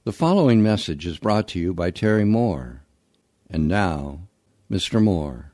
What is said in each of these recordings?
The following message is brought to you by Terry Moore. And now, Mr. Moore.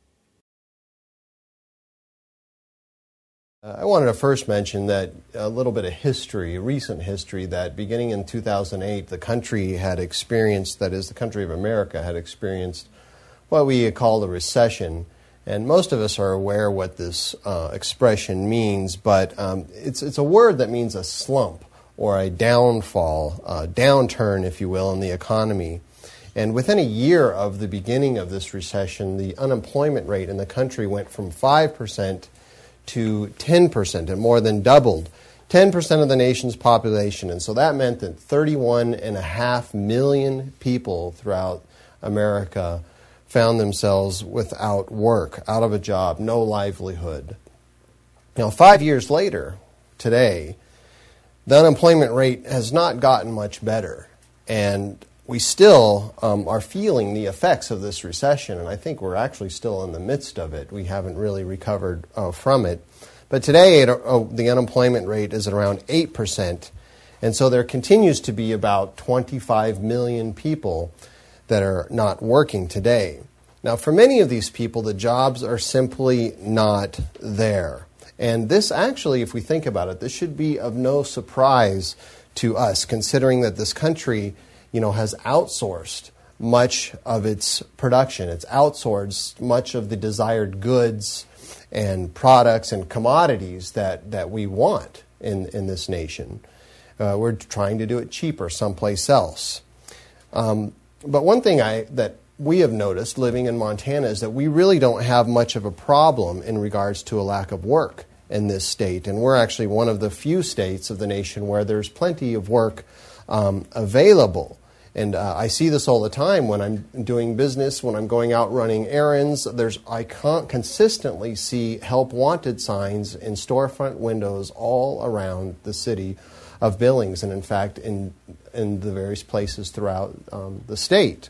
I wanted to first mention that a little bit of history, recent history, that beginning in 2008, the country had experienced, that is, the country of America had experienced what we call a recession. And most of us are aware what this expression means, but it's a word that means a slump or a downfall, downturn, if you will, in the economy. And within a year of the beginning of this recession, the unemployment rate in the country went from 5% to 10%, and more than doubled. 10% of the nation's population. And so that meant that 31.5 million people throughout America found themselves without work, out of a job, no livelihood. Now, 5 years later, today, the unemployment rate has not gotten much better, and we still are feeling the effects of this recession, and I think we're actually still in the midst of it. We haven't really recovered from it. But today, the unemployment rate is at around 8%, and so there continues to be about 25 million people that are not working today. Now, for many of these people, the jobs are simply not there. And this actually, if we think about it, this should be of no surprise to us, considering that this country, has outsourced much of its production. It's outsourced much of the desired goods and products and commodities that we want in this nation. We're trying to do it cheaper someplace else. But one thing that we have noticed living in Montana is that we really don't have much of a problem in regards to a lack of work in this state. And we're actually one of the few states of the nation where there's plenty of work available. And I see this all the time when I'm doing business, when I'm going out running errands. I can't consistently see help wanted signs in storefront windows all around the city of Billings, and in fact in the various places throughout the state.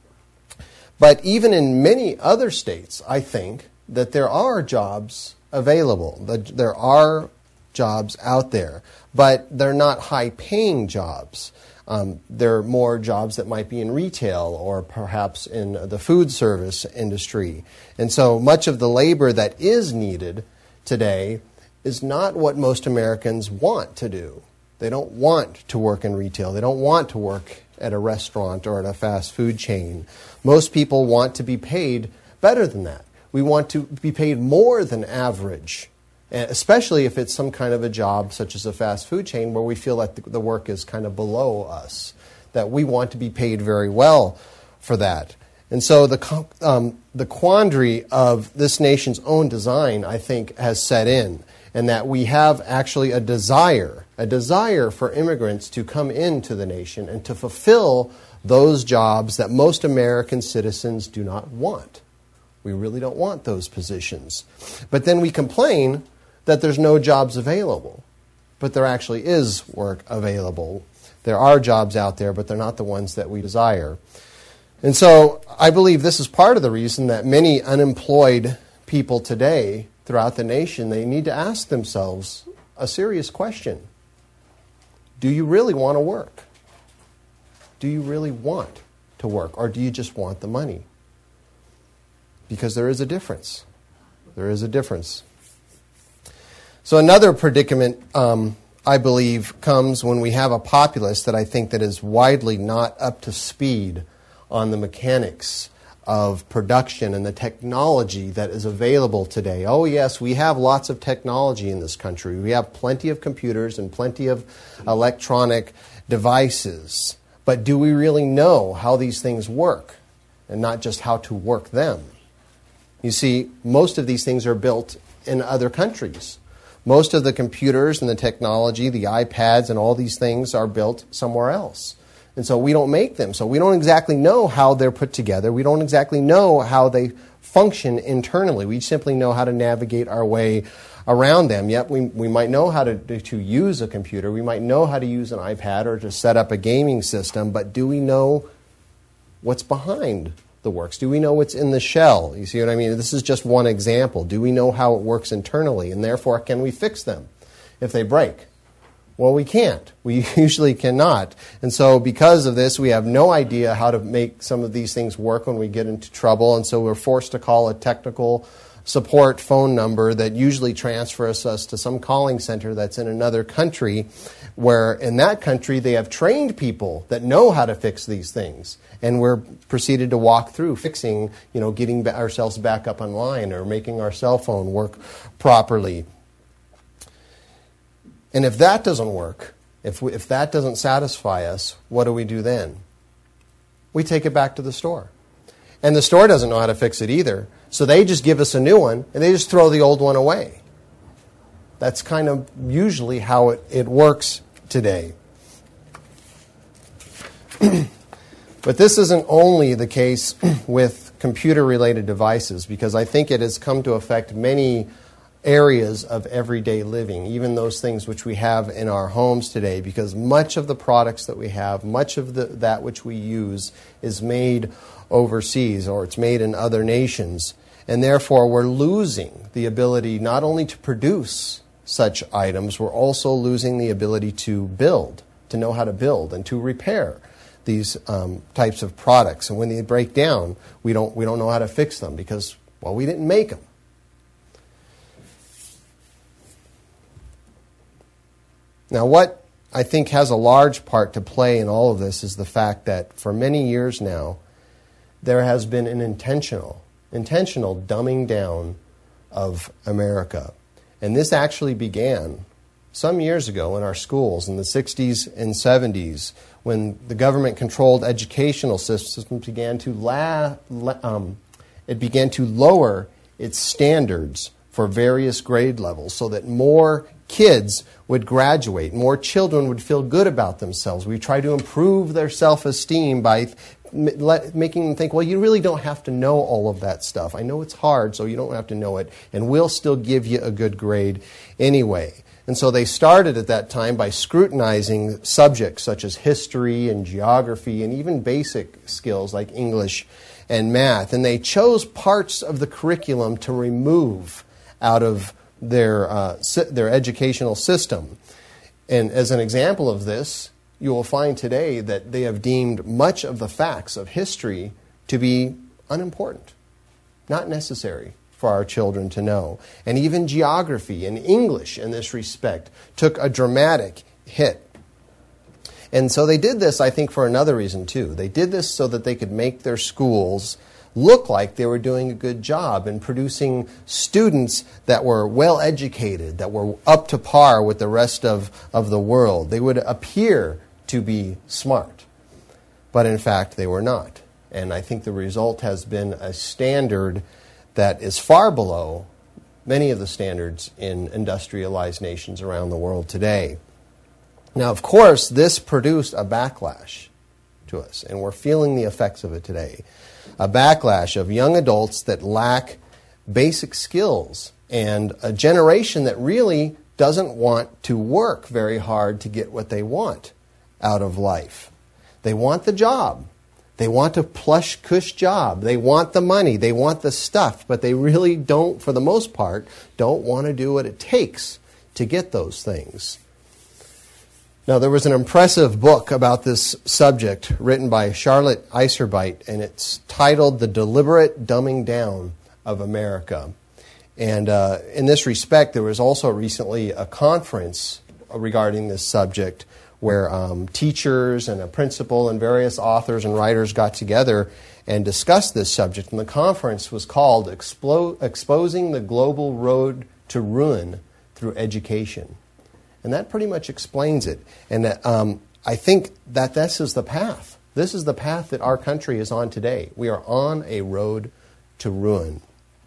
But even in many other states, I think that there are jobs available. There are jobs out there, but they're not high-paying jobs. There are more jobs that might be in retail or perhaps in the food service industry. And so much of the labor that is needed today is not what most Americans want to do. They don't want to work in retail. They don't want to work at a restaurant or at a fast food chain. Most people want to be paid better than that. We want to be paid more than average, especially if it's some kind of a job such as a fast food chain where we feel that the work is kind of below us, that we want to be paid very well for that. And so the quandary of this nation's own design, I think, has set in, and that we have actually a desire for immigrants to come into the nation and to fulfill those jobs that most American citizens do not want. We really don't want those positions. But then we complain that there's no jobs available. But there actually is work available. There are jobs out there, but they're not the ones that we desire. And so I believe this is part of the reason that many unemployed people today throughout the nation, they need to ask themselves a serious question. Do you really want to work? Do you really want to work, or do you just want the money? Because there is a difference. There is a difference. So another predicament, I believe, comes when we have a populace that I think that is widely not up to speed on the mechanics of production and the technology that is available today. Oh yes, we have lots of technology in this country. We have plenty of computers and plenty of electronic devices. But do we really know how these things work, and not just how to work them? You see, most of these things are built in other countries. Most of the computers and the technology, the iPads and all these things are built somewhere else. And so we don't make them. So we don't exactly know how they're put together. We don't exactly know how they function internally. We simply know how to navigate our way around them. Yet we might know how to use a computer. We might know how to use an iPad or to set up a gaming system. But do we know what's behind the works? Do we know what's in the shell? You see what I mean? This is just one example. Do we know how it works internally? And therefore, can we fix them if they break? Well, we can't. We usually cannot. And so because of this, we have no idea how to make some of these things work when we get into trouble. And so we're forced to call a technical support phone number that usually transfers us to some calling center that's in another country, where in that country they have trained people that know how to fix these things. And we're proceeded to walk through fixing, getting ourselves back up online or making our cell phone work properly. And if that doesn't work, if that doesn't satisfy us, what do we do then? We take it back to the store. And the store doesn't know how to fix it either. So they just give us a new one, and they just throw the old one away. That's kind of usually how it works today. But this isn't only the case with computer-related devices, because I think it has come to affect many areas of everyday living, even those things which we have in our homes today, because much of the products that we have, much of that which we use is made overseas, or it's made in other nations. And therefore, we're losing the ability not only to produce such items, we're also losing the ability to build, to know how to build and to repair these types of products. And when they break down, we don't know how to fix them because, well, we didn't make them. Now, what I think has a large part to play in all of this is the fact that for many years now, there has been an intentional dumbing down of America. And this actually began some years ago in our schools in the 60s and 70s when the government-controlled educational system began to lower its standards for various grade levels so that more kids would graduate, more children would feel good about themselves. We try to improve their self-esteem by making them think, well, you really don't have to know all of that stuff. I know it's hard, so you don't have to know it, and we'll still give you a good grade anyway. And so they started at that time by scrutinizing subjects such as history and geography and even basic skills like English and math. And they chose parts of the curriculum to remove out of their educational system. And as an example of this, you will find today that they have deemed much of the facts of history to be unimportant, not necessary for our children to know. And even geography and English in this respect took a dramatic hit. And so they did this, I think, for another reason too. They did this so that they could make their schools look like they were doing a good job in producing students that were well educated, that were up to par with the rest of the world. They would appear to be smart, but in fact they were not. And I think the result has been a standard that is far below many of the standards in industrialized nations around the world today. Now, of course, this produced a backlash to us, and we're feeling the effects of it today. A backlash of young adults that lack basic skills and a generation that really doesn't want to work very hard to get what they want out of life. They want the job. They want a plush, cush job. They want the money. They want the stuff, but they really don't, for the most part, don't want to do what it takes to get those things. Now, there was an impressive book about this subject written by Charlotte Iserbyt, and it's titled The Deliberate Dumbing Down of America. And in this respect, there was also recently a conference regarding this subject where teachers and a principal and various authors and writers got together and discussed this subject. And the conference was called Exposing the Global Road to Ruin Through Education. And that pretty much explains it. And I think that this is the path. This is the path that our country is on today. We are on a road to ruin.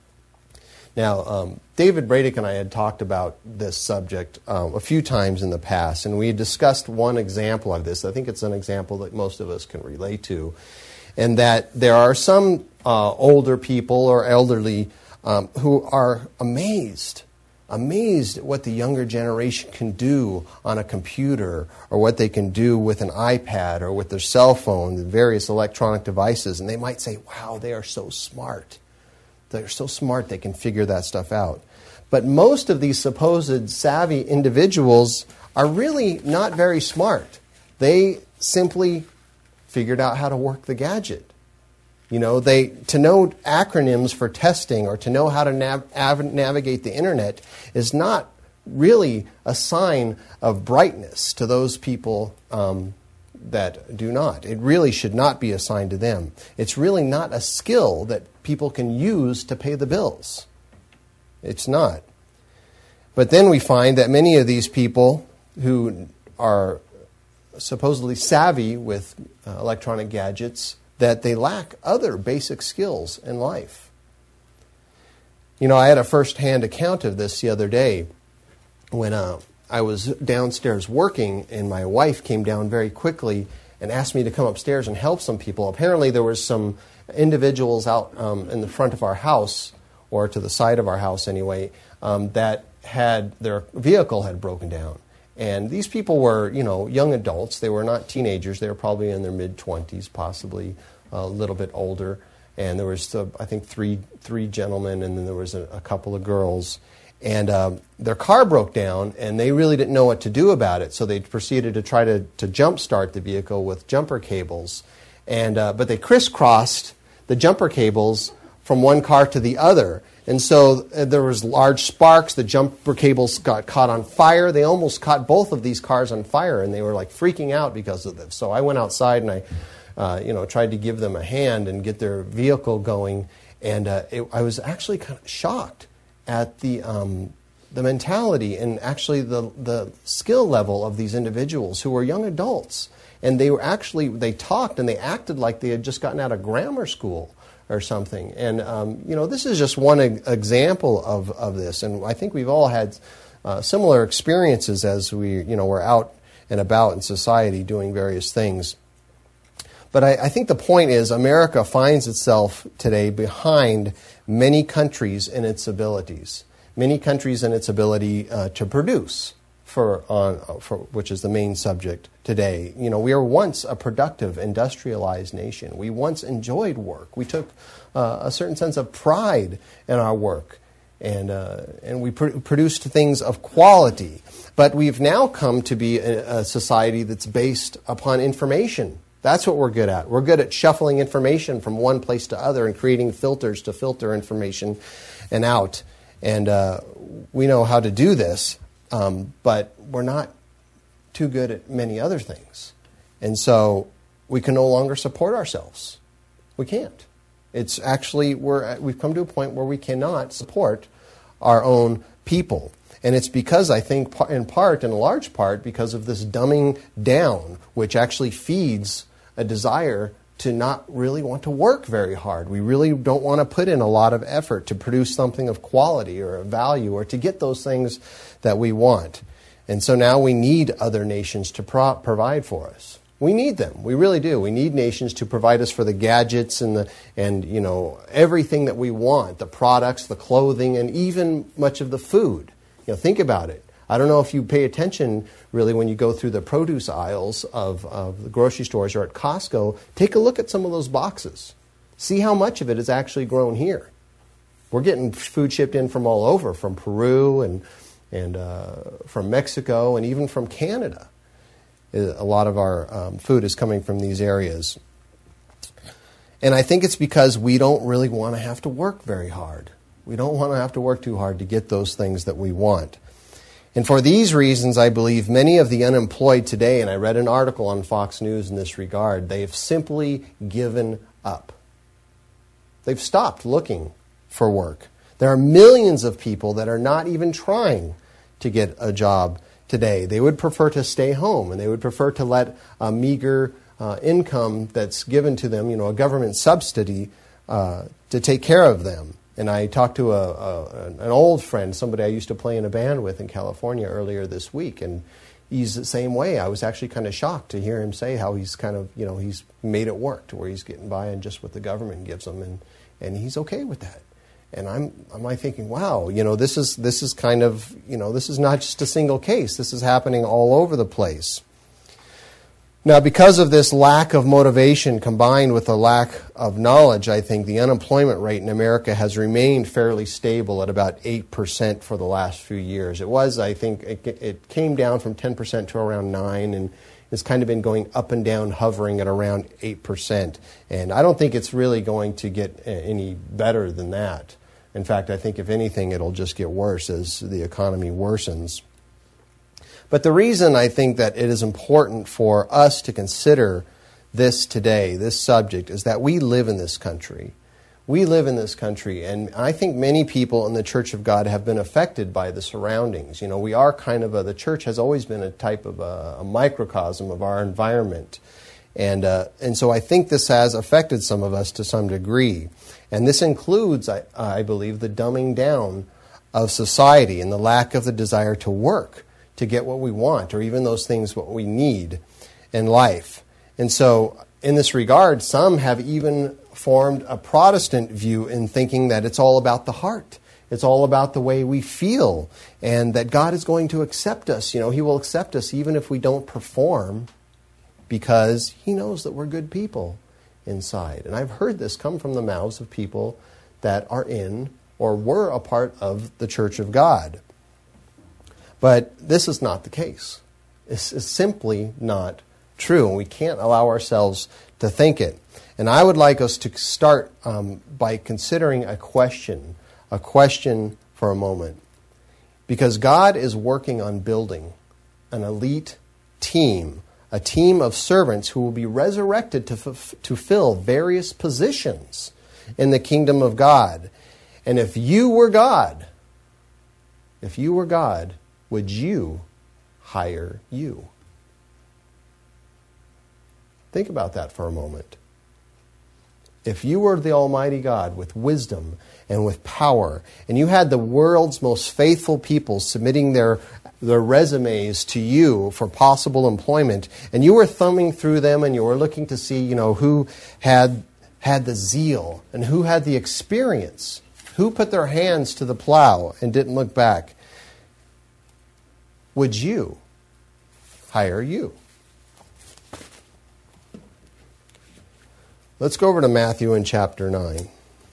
Now, David Bradick and I had talked about this subject a few times in the past, and we discussed one example of this. I think it's an example that most of us can relate to, and that there are some older people or elderly who are amazed at what the younger generation can do on a computer or what they can do with an iPad or with their cell phone and various electronic devices. And they might say, wow, they are so smart. They're so smart they can figure that stuff out. But most of these supposed savvy individuals are really not very smart. They simply figured out how to work the gadget. To know acronyms for testing or to know how to navigate the internet is not really a sign of brightness to those people that do not. It really should not be assigned to them. It's really not a skill that people can use to pay the bills. It's not. But then we find that many of these people who are supposedly savvy with electronic gadgets, that they lack other basic skills in life. I had a first-hand account of this the other day when I was downstairs working, and my wife came down very quickly and asked me to come upstairs and help some people. Apparently there was some individuals out in the front of our house, or to the side of our house anyway, that had their vehicle had broken down. And these people were, young adults. They were not teenagers. They were probably in their mid-20s, possibly a little bit older. And there was, I think, three gentlemen, and then there was a couple of girls. And their car broke down, and they really didn't know what to do about it. So they proceeded to try to jump-start the vehicle with jumper cables. But they crisscrossed the jumper cables from one car to the other. And so there was large sparks. The jumper cables got caught on fire. They almost caught both of these cars on fire, and they were like freaking out because of this. So I went outside and I tried to give them a hand and get their vehicle going. And I was actually kind of shocked at the mentality and actually the skill level of these individuals who were young adults. And they talked and they acted like they had just gotten out of grammar school or something. And, this is just one example of this. And I think we've all had similar experiences as we're out and about in society doing various things. But I think the point is America finds itself today behind many countries in its abilities. Many countries in its ability to produce, for which is the main subject today. We were once a productive, industrialized nation. We once enjoyed work. We took a certain sense of pride in our work, and we produced things of quality. But we've now come to be a society that's based upon information. That's what we're good at. We're good at shuffling information from one place to other and creating filters to filter information and out. And we know how to do this. But we're not too good at many other things. And so we can no longer support ourselves. We can't. It's actually, we've come to a point where we cannot support our own people. And it's because, I think, in large part, because of this dumbing down, which actually feeds a desire to not really want to work very hard. We really don't want to put in a lot of effort to produce something of quality or of value or to get those things that we want. And so now we need other nations to provide for us. We need them. We really do. We need nations to provide us for the gadgets and everything that we want, the products, the clothing, and even much of the food. Think about it. I don't know if you pay attention really when you go through the produce aisles of the grocery stores or at Costco. Take a look at some of those boxes. See how much of it is actually grown here. We're getting food shipped in from all over, from Peru and from Mexico and even from Canada. A lot of our food is coming from these areas. And I think it's because we don't really want to have to work very hard. We don't want to have to work too hard to get those things that we want. And for these reasons, I believe many of the unemployed today, and I read an article on Fox News in this regard, they've simply given up. They've stopped looking for work. There are millions of people that are not even trying to get a job today. They would prefer to stay home, and they would prefer to let a meager income that's given to them, a government subsidy, to take care of them. And I talked to an old friend, somebody I used to play in a band with in California earlier this week, and he's the same way. I was actually kind of shocked to hear him say how he's kind of, he's made it work to where he's getting by on just what the government gives him, and he's okay with that. And I'm like thinking, wow, this is kind of, this is not just a single case. This is happening all over the place. Now, because of this lack of motivation combined with the lack of knowledge, I think the unemployment rate in America has remained fairly stable at about 8% for the last few years. It was, I think, it came down from 10% to around 9%, and it's kind of been going up and down, hovering at around 8%. And I don't think it's really going to get any better than that. In fact, I think if anything, it'll just get worse as the economy worsens. But the reason I think that it is important for us to consider this today, this subject, is that we live in this country. We live in this country, and I think many people in the Church of God have been affected by the surroundings. You know, we are kind of the church has always been a type of a microcosm of our environment. And so I think this has affected some of us to some degree. And this includes, I believe, the dumbing down of society and the lack of the desire to work to get what we want, or even those things what we need in life. And so in this regard, some have even formed a Protestant view in thinking that it's all about the heart. It's all about the way we feel, and that God is going to accept us. You know, He will accept us even if we don't perform, because He knows that we're good people inside. And I've heard this come from the mouths of people that are in or were a part of the Church of God. But this is not the case. This is simply not true, and we can't allow ourselves to think it. And I would like us to start by considering a question for a moment. Because God is working on building an elite team, a team of servants who will be resurrected to fill various positions in the kingdom of God. And if you were God, would you hire you? Think about that for a moment. If you were the Almighty God with wisdom and with power, and you had the world's most faithful people submitting their resumes to you for possible employment, and you were thumbing through them and you were looking to see, who had the zeal and who had the experience, who put their hands to the plow and didn't look back, would you hire you? Let's go over to Matthew in chapter 9.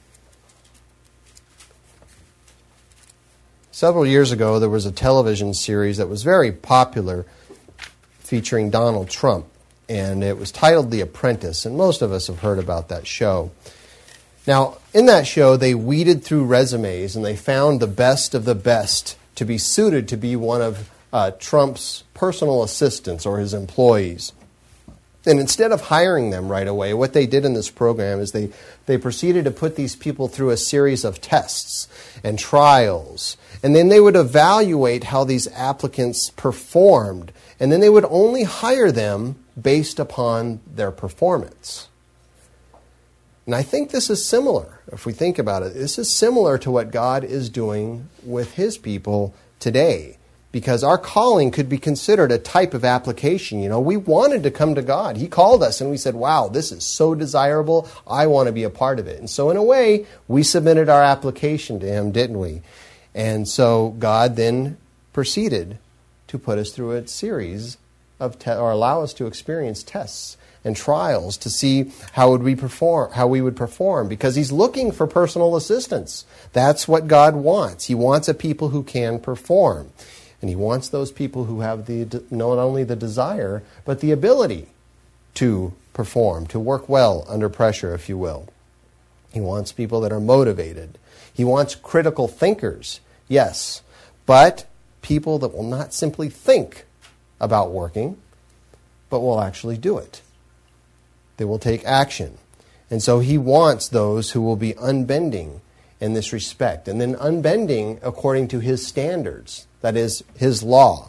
Several years ago, there was a television series that was very popular featuring Donald Trump, and it was titled The Apprentice, and most of us have heard about that show. Now, in that show, they weeded through resumes, and they found the best of the best to be suited to be one of Trump's personal assistants or his employees. And instead of hiring them right away, what they did in this program is they proceeded to put these people through a series of tests and trials. And then they would evaluate how these applicants performed. And then they would only hire them based upon their performance. And I think this is similar, if we think about it. This is similar to what God is doing with His people today. Because our calling could be considered a type of application. We wanted to come to God. He called us and we said, wow, this is so desirable. I want to be a part of it. And so in a way, we submitted our application to Him, didn't we? And so God then proceeded to put us through a series of or allow us to experience tests and trials to see how we would perform, because He's looking for personal assistants. That's what God wants. He wants a people who can perform. And He wants those people who have not only the desire, but the ability to perform, to work well under pressure, if you will. He wants people that are motivated. He wants critical thinkers, yes, but people that will not simply think about working, but will actually do it. They will take action. And so He wants those who will be unbending in this respect, and then unbending according to His standards. That is His law.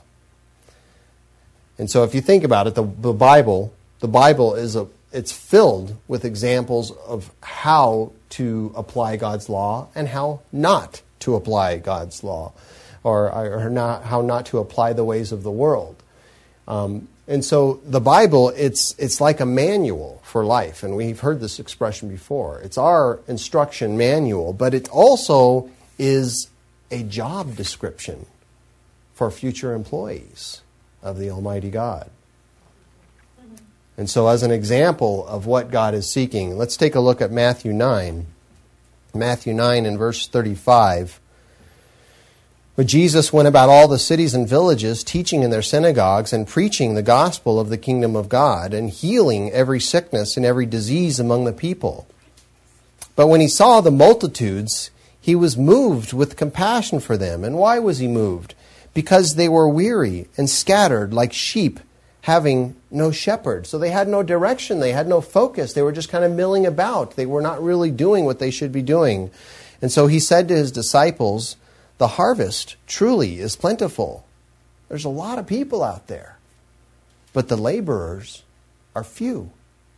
And so if you think about it, the Bible it's filled with examples of how to apply God's law and how not to apply God's law, or how not to apply the ways of the world. And so the Bible, it's like a manual for life, and we've heard this expression before. It's our instruction manual, but it also is a job description for future employees of the Almighty God. And so as an example of what God is seeking, let's take a look at Matthew 9. Matthew 9 and verse 35. But Jesus went about all the cities and villages, teaching in their synagogues and preaching the gospel of the kingdom of God, and healing every sickness and every disease among the people. But when he saw the multitudes, he was moved with compassion for them. And why was he moved? Because they were weary and scattered like sheep, having no shepherd. So they had no direction, they had no focus, they were just kind of milling about. They were not really doing what they should be doing. And so he said to his disciples, the harvest truly is plentiful. There's a lot of people out there, but the laborers are few.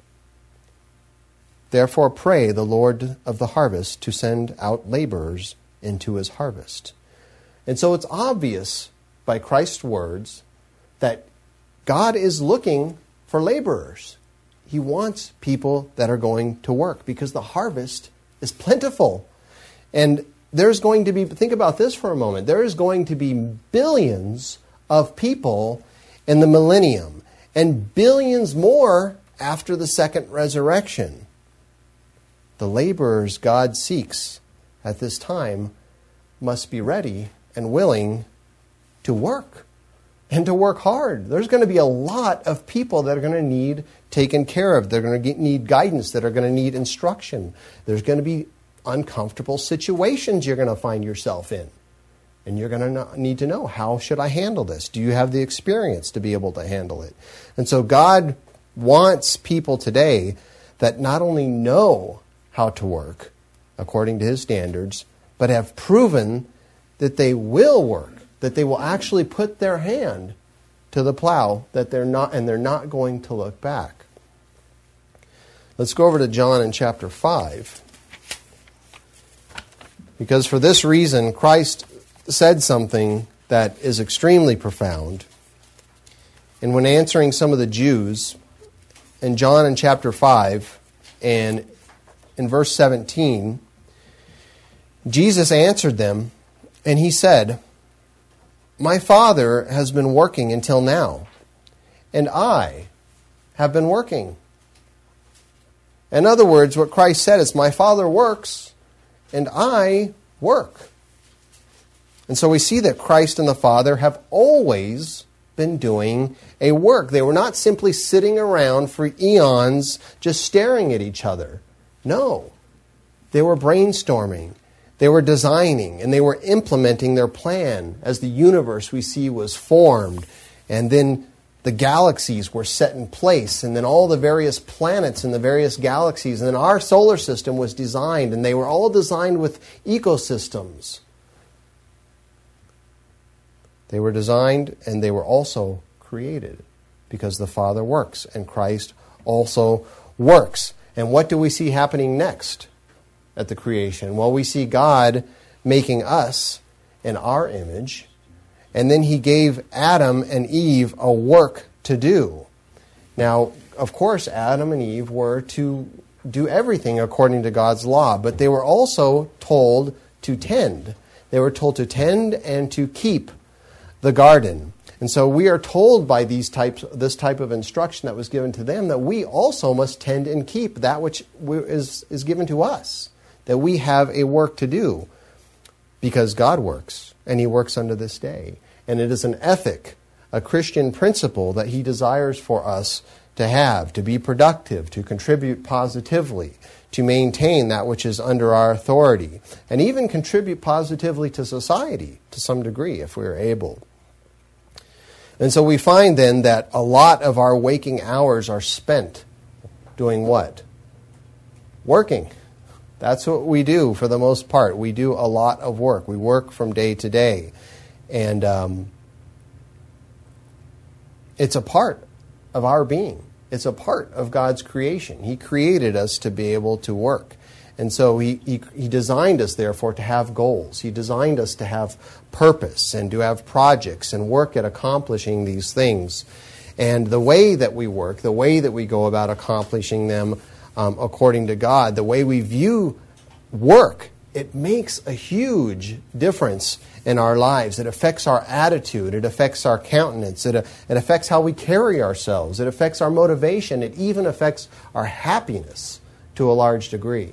Therefore pray the Lord of the harvest to send out laborers into his harvest. And so it's obvious by Christ's words that God is looking for laborers. He wants people that are going to work because the harvest is plentiful. And there's going to be, think about this for a moment, there is going to be billions of people in the millennium and billions more after the second resurrection. The laborers God seeks at this time must be ready and willing to work and to work hard. There's going to be a lot of people that are going to need taken care of. They're going to need guidance, that are going to need instruction. There's going to be uncomfortable situations you're going to find yourself in. And you're going to need to know, how should I handle this? Do you have the experience to be able to handle it? And so God wants people today that not only know how to work according to his standards, but have proven that they will work, that they will actually put their hand to the plow, that they're not going to look back. Let's go over to John in chapter 5. Because for this reason, Christ said something that is extremely profound. And when answering some of the Jews, in John in chapter 5 and in verse 17, Jesus answered them, and he said, my Father has been working until now, and I have been working. In other words, what Christ said is, my Father works, and I work. And so we see that Christ and the Father have always been doing a work. They were not simply sitting around for eons just staring at each other. No. They were brainstorming. They were designing, and they were implementing their plan as the universe we see was formed. And then the galaxies were set in place, and then all the various planets in the various galaxies, and then our solar system was designed, and they were all designed with ecosystems. They were designed, and they were also created, because the Father works, and Christ also works. And what do we see happening next at the creation? Well, we see God making us in our image, and then he gave Adam and Eve a work to do. Now, of course, Adam and Eve were to do everything according to God's law, but they were also told to tend. They were told to tend and to keep the garden. And so we are told by this type of instruction that was given to them that we also must tend and keep that which is given to us, that we have a work to do, because God works, and he works unto this day. And it is an ethic, a Christian principle that he desires for us to have, to be productive, to contribute positively, to maintain that which is under our authority, and even contribute positively to society to some degree if we are able. And so we find then that a lot of our waking hours are spent doing what? Working. That's what we do for the most part. We do a lot of work. We work from day to day. And it's a part of our being. It's a part of God's creation. He created us to be able to work. And so he designed us, therefore, to have goals. He designed us to have purpose and to have projects and work at accomplishing these things. And the way that we work, the way that we go about accomplishing them according to God, the way we view work it makes a huge difference in our lives. It affects our attitude. It affects our countenance. It affects how we carry ourselves. It affects our motivation. It even affects our happiness to a large degree.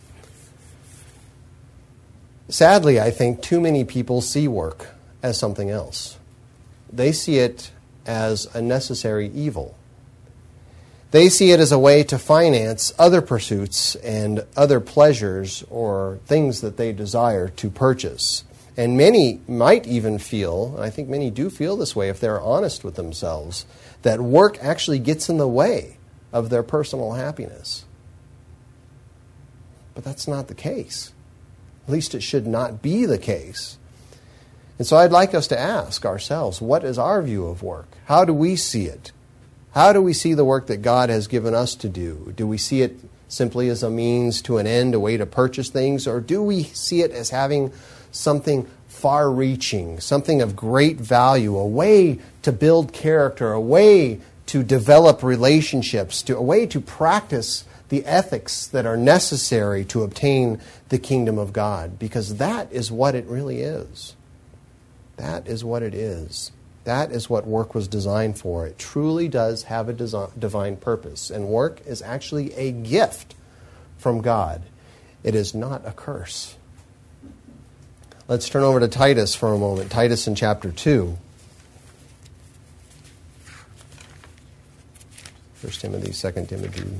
Sadly, I think too many people see work as something else. They see it as a necessary evil. They see it as a way to finance other pursuits and other pleasures or things that they desire to purchase. And many might even feel, and I think many do feel this way if they're honest with themselves, that work actually gets in the way of their personal happiness. But that's not the case. At least it should not be the case. And so I'd like us to ask ourselves, what is our view of work? How do we see it? How do we see the work that God has given us to do? Do we see it simply as a means to an end, a way to purchase things? Or do we see it as having something far-reaching, something of great value, a way to build character, a way to develop relationships, a way to practice the ethics that are necessary to obtain the kingdom of God? Because that is what it really is. That is what it is. That is what work was designed for. It truly does have a divine purpose. And work is actually a gift from God. It is not a curse. Let's turn over to Titus for a moment. Titus in chapter 2. 1 Timothy, 2 Timothy.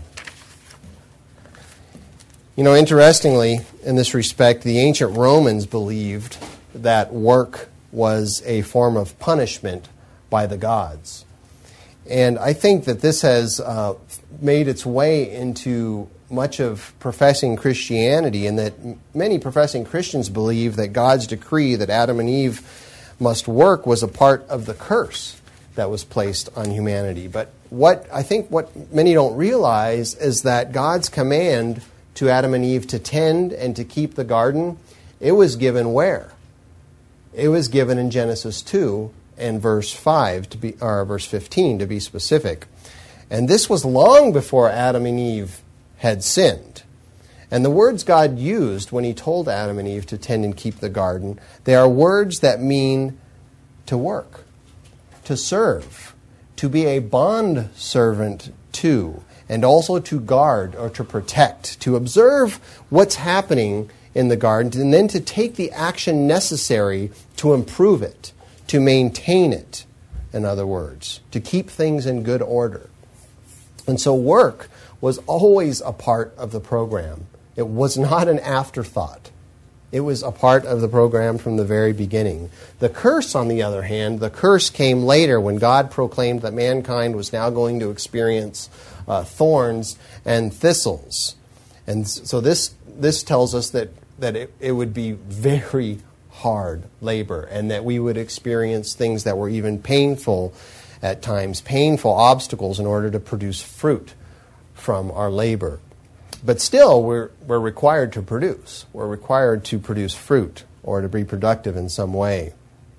You know, interestingly, in this respect, the ancient Romans believed that work was a form of punishment by the gods. And I think that this has made its way into much of professing Christianity, and that many professing Christians believe that God's decree that Adam and Eve must work was a part of the curse that was placed on humanity. But what many don't realize is that God's command to Adam and Eve to tend and to keep the garden, it was given where? It was given in Genesis 2 and verse 15 to be specific. And this was long before Adam and Eve had sinned. And the words God used when he told Adam and Eve to tend and keep the garden, they are words that mean to work, to serve, to be a bond servant to, and also to guard or to protect, to observe what's happening in the garden, and then to take the action necessary to improve it, to maintain it, in other words, to keep things in good order. And so work was always a part of the program. It was not an afterthought. It was a part of the program from the very beginning. The curse, on the other hand, the curse came later when God proclaimed that mankind was now going to experience thorns and thistles. And so this tells us that it would be very hard labor, and that we would experience things that were even painful at times, painful obstacles in order to produce fruit from our labor. But still, we're required to produce. We're required to produce fruit or to be productive in some way.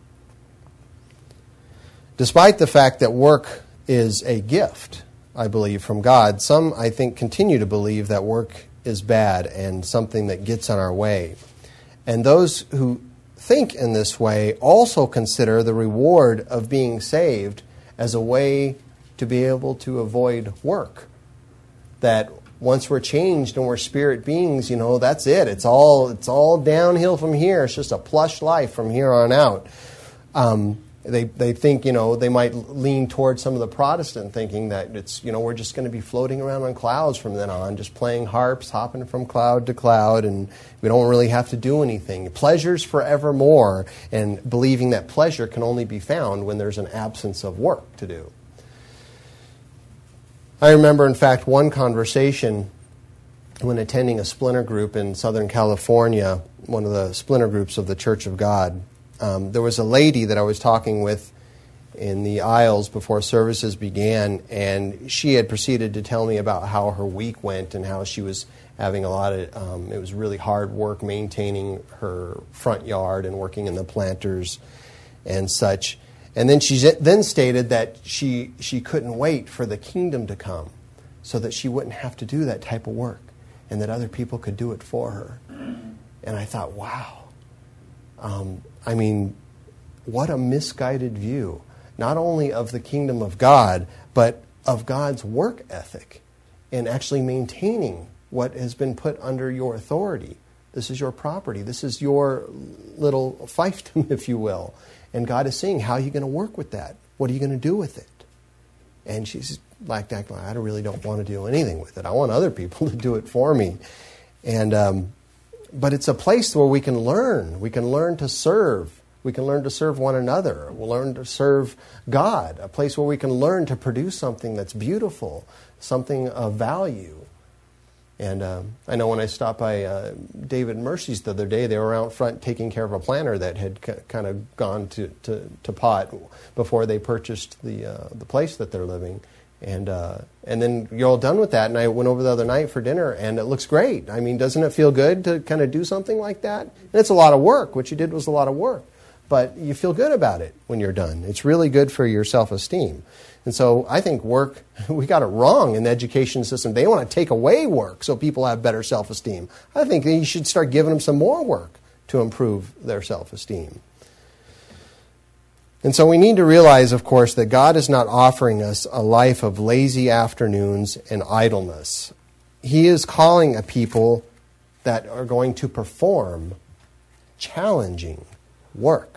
Despite the fact that work is a gift, I believe, from God, some, I think, continue to believe that work is bad and something that gets on our way. And those who think in this way also consider the reward of being saved as a way to be able to avoid work. That once we're changed and we're spirit beings, that's it. It's all downhill from here. It's just a plush life from here on out. They think, they might lean towards some of the Protestant thinking that it's, we're just going to be floating around on clouds from then on, just playing harps, hopping from cloud to cloud, and we don't really have to do anything. Pleasures forevermore, and believing that pleasure can only be found when there's an absence of work to do. I remember, in fact, one conversation when attending a splinter group in Southern California, one of the splinter groups of the Church of God. There was a lady that I was talking with in the aisles before services began, and she had proceeded to tell me about how her week went and how she was having a lot of, it was really hard work maintaining her front yard and working in the planters and such. And then she then stated that she couldn't wait for the kingdom to come so that she wouldn't have to do that type of work and that other people could do it for her. And I thought, wow. What a misguided view, not only of the kingdom of God, but of God's work ethic in actually maintaining what has been put under your authority. This is your property. This is your little fiefdom, if you will. And God is saying, how are you going to work with that? What are you going to do with it? And she's like, I really don't want to do anything with it. I want other people to do it for me. And but it's a place where we can learn. We can learn to serve. We can learn to serve one another. We'll learn to serve God. A place where we can learn to produce something that's beautiful, something of value. And I know when I stopped by David and Mercy's the other day, they were out front taking care of a planter that had kind of gone to pot before they purchased the place that they're living. And then you're all done with that, and I went over the other night for dinner, and it looks great. I mean, doesn't it feel good to kind of do something like that? And it's a lot of work. What you did was a lot of work. But you feel good about it when you're done. It's really good for your self-esteem. And so I think work, we got it wrong in the education system. They want to take away work so people have better self-esteem. I think you should start giving them some more work to improve their self-esteem. And so we need to realize, of course, that God is not offering us a life of lazy afternoons and idleness. He is calling a people that are going to perform challenging work.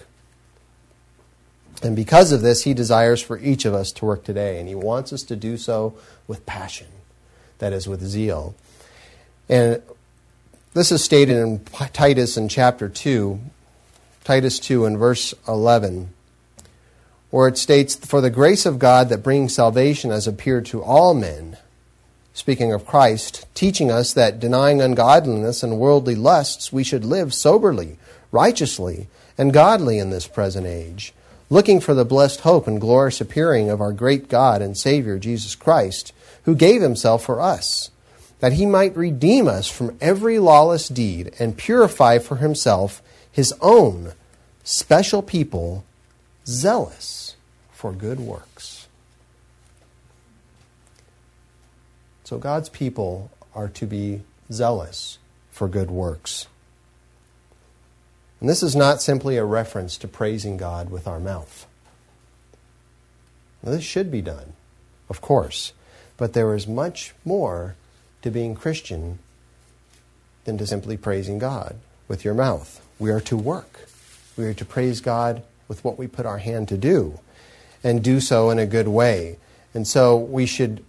And because of this, He desires for each of us to work today. And He wants us to do so with passion, that is, with zeal. And this is stated in Titus in chapter 2, Titus 2 in verse 11, where it states, "For the grace of God that brings salvation has appeared to all men," speaking of Christ, "teaching us that denying ungodliness and worldly lusts, we should live soberly, righteously, and godly in this present age, looking for the blessed hope and glorious appearing of our great God and Savior, Jesus Christ, who gave Himself for us, that He might redeem us from every lawless deed and purify for Himself His own special people, zealous for good works." So God's people are to be zealous for good works. And this is not simply a reference to praising God with our mouth. Now, this should be done, of course, but there is much more to being Christian than to simply praising God with your mouth. We are to work. We are to praise God with what we put our hand to do, and do so in a good way. And so we should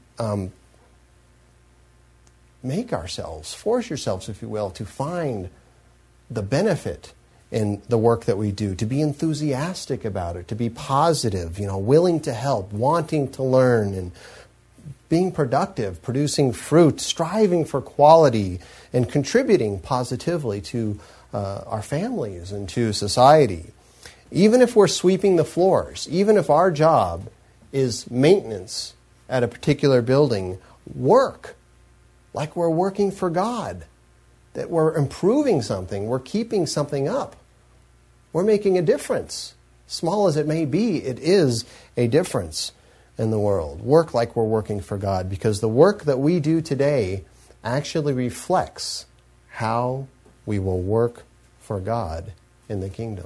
force yourselves, if you will, to find the benefit in the work that we do, to be enthusiastic about it, to be positive, willing to help, wanting to learn, and being productive, producing fruit, striving for quality, and contributing positively to our families and to society. Even if we're sweeping the floors, even if our job is maintenance at a particular building, work like we're working for God, that we're improving something, we're keeping something up. We're making a difference. Small as it may be, it is a difference in the world. Work like we're working for God, because the work that we do today actually reflects how we will work for God in the kingdom.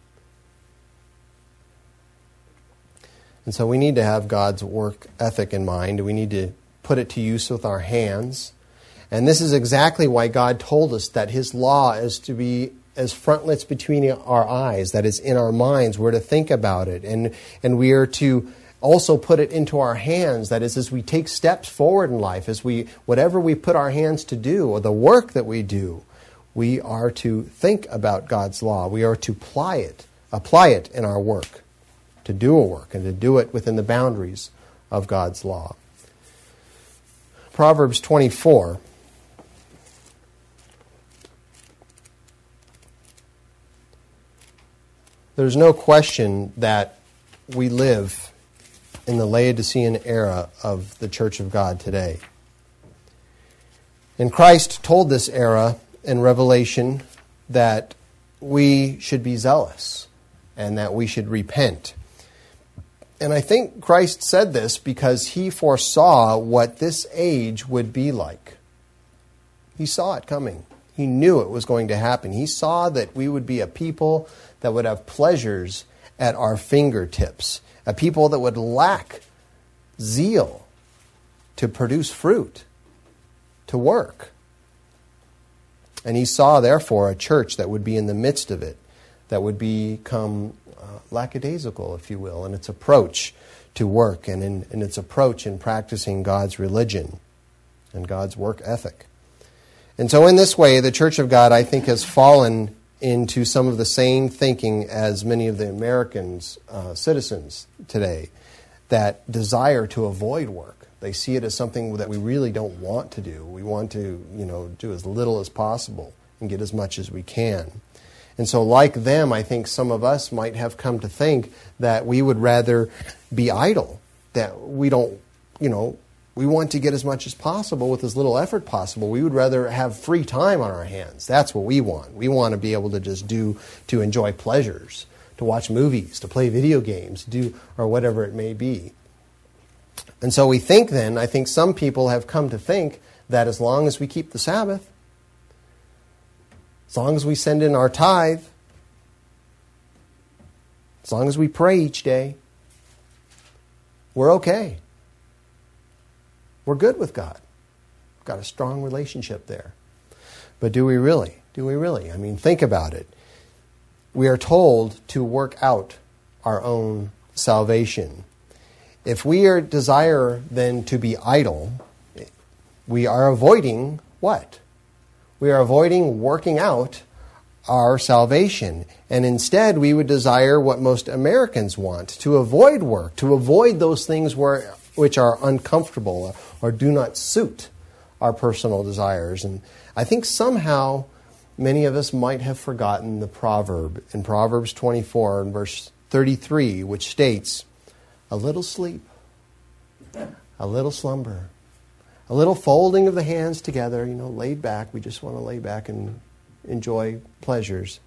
And so we need to have God's work ethic in mind. We need to put it to use with our hands. And this is exactly why God told us that His law is to be as frontlets between our eyes, that is in our minds. We're to think about it, and we are to also put it into our hands. That is, as we take steps forward in life, whatever we put our hands to do, or the work that we do, we are to think about God's law. We are to apply it in our work, to do a work, and to do it within the boundaries of God's law. Proverbs 24. There's no question that we live in the Laodicean era of the Church of God today. And Christ told this era in Revelation that we should be zealous and that we should repent. And I think Christ said this because He foresaw what this age would be like. He saw it coming. He knew it was going to happen. He saw that we would be a people that would have pleasures at our fingertips, a people that would lack zeal to produce fruit, to work. And he saw, therefore, a church that would be in the midst of it, that would become lackadaisical, if you will, in its approach to work and in its approach in practicing God's religion and God's work ethic. And so in this way, the Church of God, I think, has fallen into some of the same thinking as many of the Americans, citizens today, that desire to avoid work. They see it as something that we really don't want to do. We want to, do as little as possible and get as much as we can. And so like them, I think some of us might have come to think that we would rather be idle, that we don't, we want to get as much as possible with as little effort possible. We would rather have free time on our hands. That's what we want. We want to be able to just to enjoy pleasures, to watch movies, to play video games, or whatever it may be. And so I think some people have come to think that as long as we keep the Sabbath, as long as we send in our tithe, as long as we pray each day, we're okay. We're good with God. We've got a strong relationship there. But do we really? Do we really? I mean, think about it. We are told to work out our own salvation. If we desire then to be idle, we are avoiding what? We are avoiding working out our salvation. And instead, we would desire what most Americans want, to avoid work, to avoid those things which are uncomfortable or do not suit our personal desires. And I think somehow many of us might have forgotten the proverb in Proverbs 24 and verse 33, which states, "A little sleep, a little slumber, a little folding of the hands together," laid back. We just want to lay back and enjoy pleasures.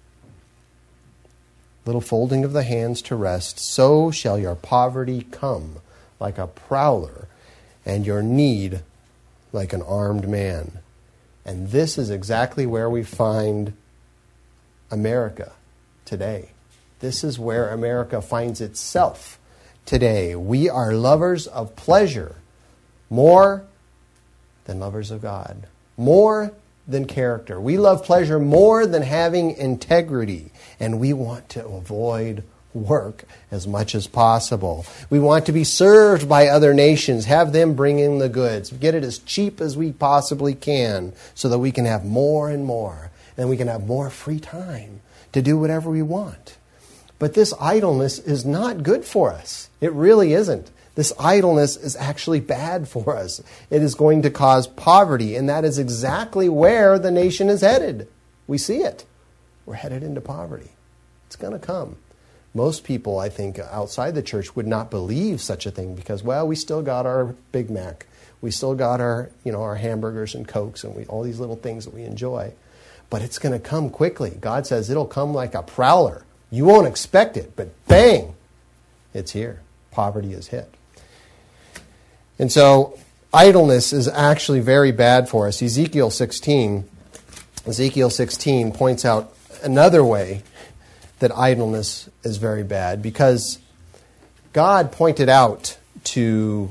"Little folding of the hands to rest, so shall your poverty come like a prowler, and your need like an armed man." And this is exactly where we find America today. This is where America finds itself today. We are lovers of pleasure more than lovers of God, more than character. We love pleasure more than having integrity, and we want to avoid work as much as possible. We want to be served by other nations, have them bring in the goods, get it as cheap as we possibly can so that we can have more and more, and we can have more free time to do whatever we want. But this idleness is not good for us. It really isn't. This idleness is actually bad for us. It is going to cause poverty, and that is exactly where the nation is headed. We see it. We're headed into poverty. It's going to come. Most people, I think, outside the church would not believe such a thing because, we still got our Big Mac. We still got our, our hamburgers and Cokes and all these little things that we enjoy. But it's going to come quickly. God says it'll come like a prowler. You won't expect it, but bang, it's here. Poverty is hit. And so idleness is actually very bad for us. Ezekiel 16 points out another way that idleness is very bad, because God pointed out to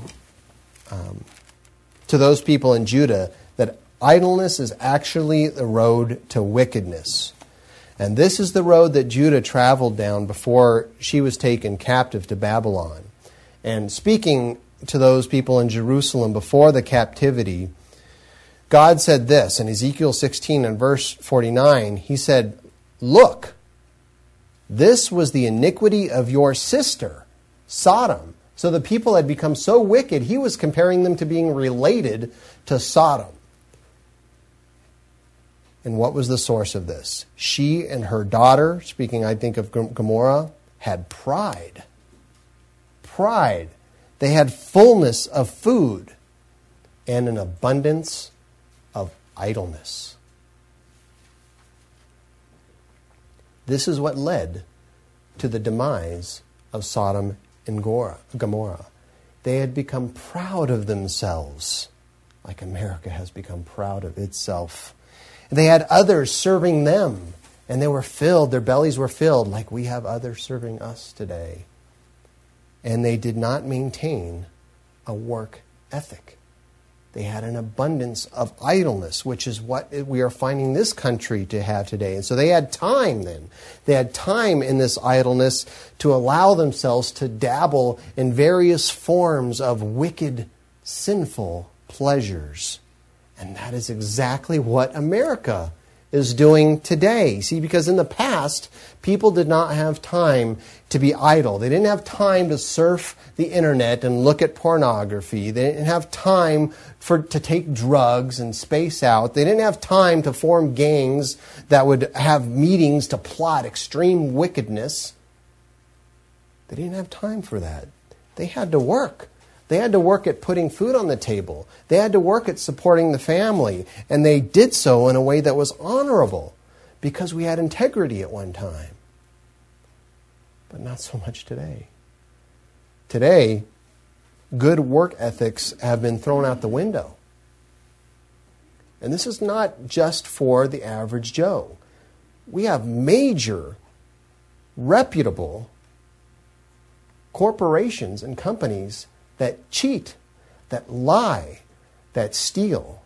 those people in Judah that idleness is actually the road to wickedness. And this is the road that Judah traveled down before she was taken captive to Babylon. And speaking to those people in Jerusalem before the captivity, God said this in Ezekiel 16 and verse 49. He said, "Look, this was the iniquity of your sister, Sodom." So the people had become so wicked, he was comparing them to being related to Sodom. And what was the source of this? She and her daughter, speaking I think of Gomorrah, had pride. Pride. They had fullness of food and an abundance of idleness. This is what led to the demise of Sodom and Gomorrah. They had become proud of themselves, like America has become proud of itself. They had others serving them, and they were filled, their bellies were filled like we have others serving us today. And they did not maintain a work ethic. They had an abundance of idleness, which is what we are finding this country to have today. And so they had time then. They had time in this idleness to allow themselves to dabble in various forms of wicked, sinful pleasures. And that is exactly what America is doing today. See, because in the past, people did not have time to be idle. They didn't have time to surf the internet and look at pornography. They didn't have time to take drugs and space out. They didn't have time to form gangs that would have meetings to plot extreme wickedness. They didn't have time for that. They had to work. They had to work at putting food on the table. They had to work at supporting the family. And they did so in a way that was honorable because we had integrity at one time. But not so much today. Today, good work ethics have been thrown out the window. And this is not just for the average Joe. We have major, reputable corporations and companies that cheat, that lie, that steal.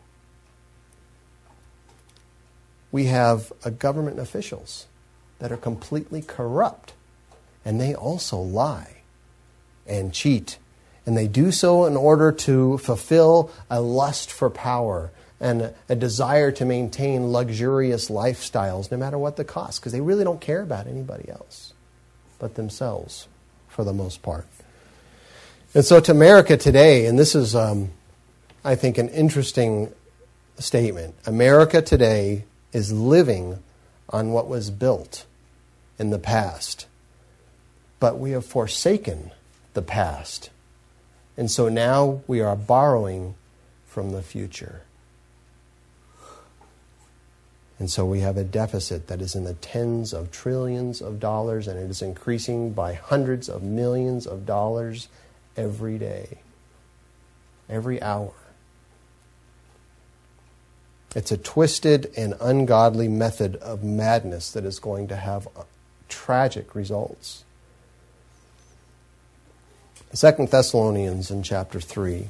We have government officials that are completely corrupt, and they also lie and cheat. And they do so in order to fulfill a lust for power and a desire to maintain luxurious lifestyles, no matter what the cost, because they really don't care about anybody else but themselves for the most part. And so to America today, and this is, I think, an interesting statement. America today is living on what was built in the past. But we have forsaken the past. And so now we are borrowing from the future. And so we have a deficit that is in the tens of trillions of dollars, and it is increasing by hundreds of millions of dollars every day, every hour. It's a twisted and ungodly method of madness that is going to have tragic results. 2 Thessalonians in chapter 3.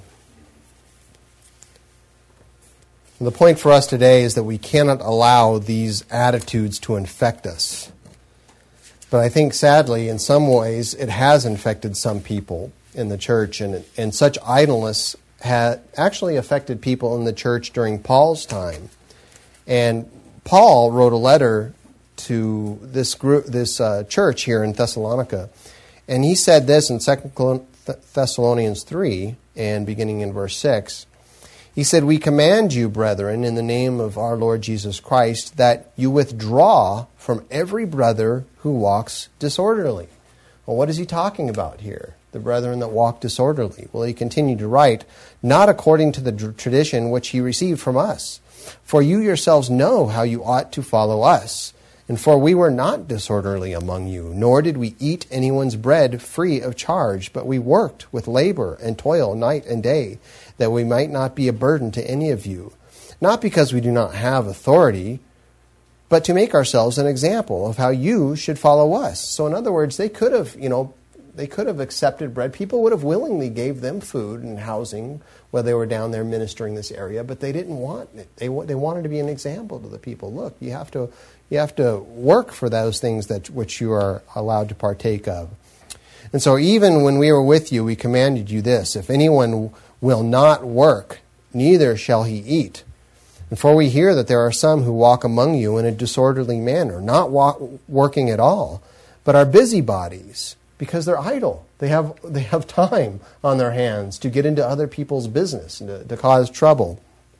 And the point for us today is that we cannot allow these attitudes to infect us. But I think, sadly, in some ways, it has infected some people in the church, and such idleness had actually affected people in the church during Paul's time. And Paul wrote a letter to this church here in Thessalonica, and he said this in 2 Thessalonians 3, and beginning in verse 6. He said, "We command you, brethren, in the name of our Lord Jesus Christ, that you withdraw from every brother who walks disorderly." Well, what is he talking about here? The brethren that walk disorderly. Well, he continued to write, "Not according to the tradition which he received from us. For you yourselves know how you ought to follow us. And for we were not disorderly among you, nor did we eat anyone's bread free of charge, but we worked with labor and toil night and day, that we might not be a burden to any of you. Not because we do not have authority, but to make ourselves an example of how you should follow us." So in other words, they could have accepted bread. People would have willingly gave them food and housing while they were down there ministering this area, but they didn't want it. They wanted to be an example to the people. Look, you have to work for those things which you are allowed to partake of. And so even when we were with you, we commanded you this: if anyone will not work, neither shall he eat. And for we hear that there are some who walk among you in a disorderly manner, not working at all, but are busybodies, because they're idle. They have time on their hands to get into other people's business and to cause trouble.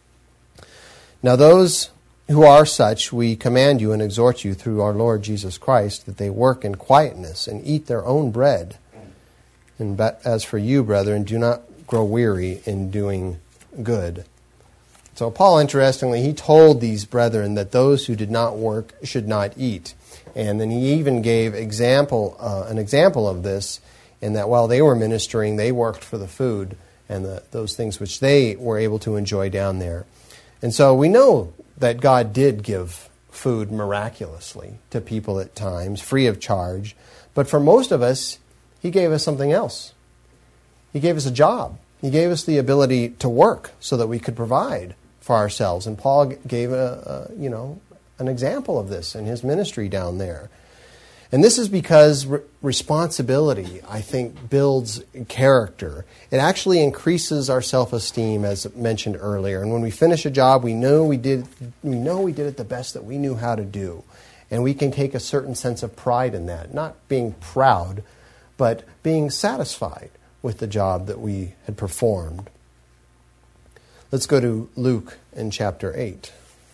Now those who are such, we command you and exhort you through our Lord Jesus Christ, that they work in quietness and eat their own bread. And as for you, brethren, do not grow weary in doing good. So Paul, interestingly, he told these brethren that those who did not work should not eat. And then he even gave an example of this, in that while they were ministering, they worked for the food and those things which they were able to enjoy down there. And so we know that God did give food miraculously to people at times, free of charge. But for most of us, He gave us something else. He gave us a job. He gave us the ability to work so that we could provide for ourselves. And Paul gave an example of this in his ministry down there. And this is because responsibility, I think, builds character. It actually increases our self-esteem, as mentioned earlier. And when we finish a job, we know we did it the best that we knew how to do. And we can take a certain sense of pride in that. Not being proud, but being satisfied with the job that we had performed. Let's go to Luke in chapter 8.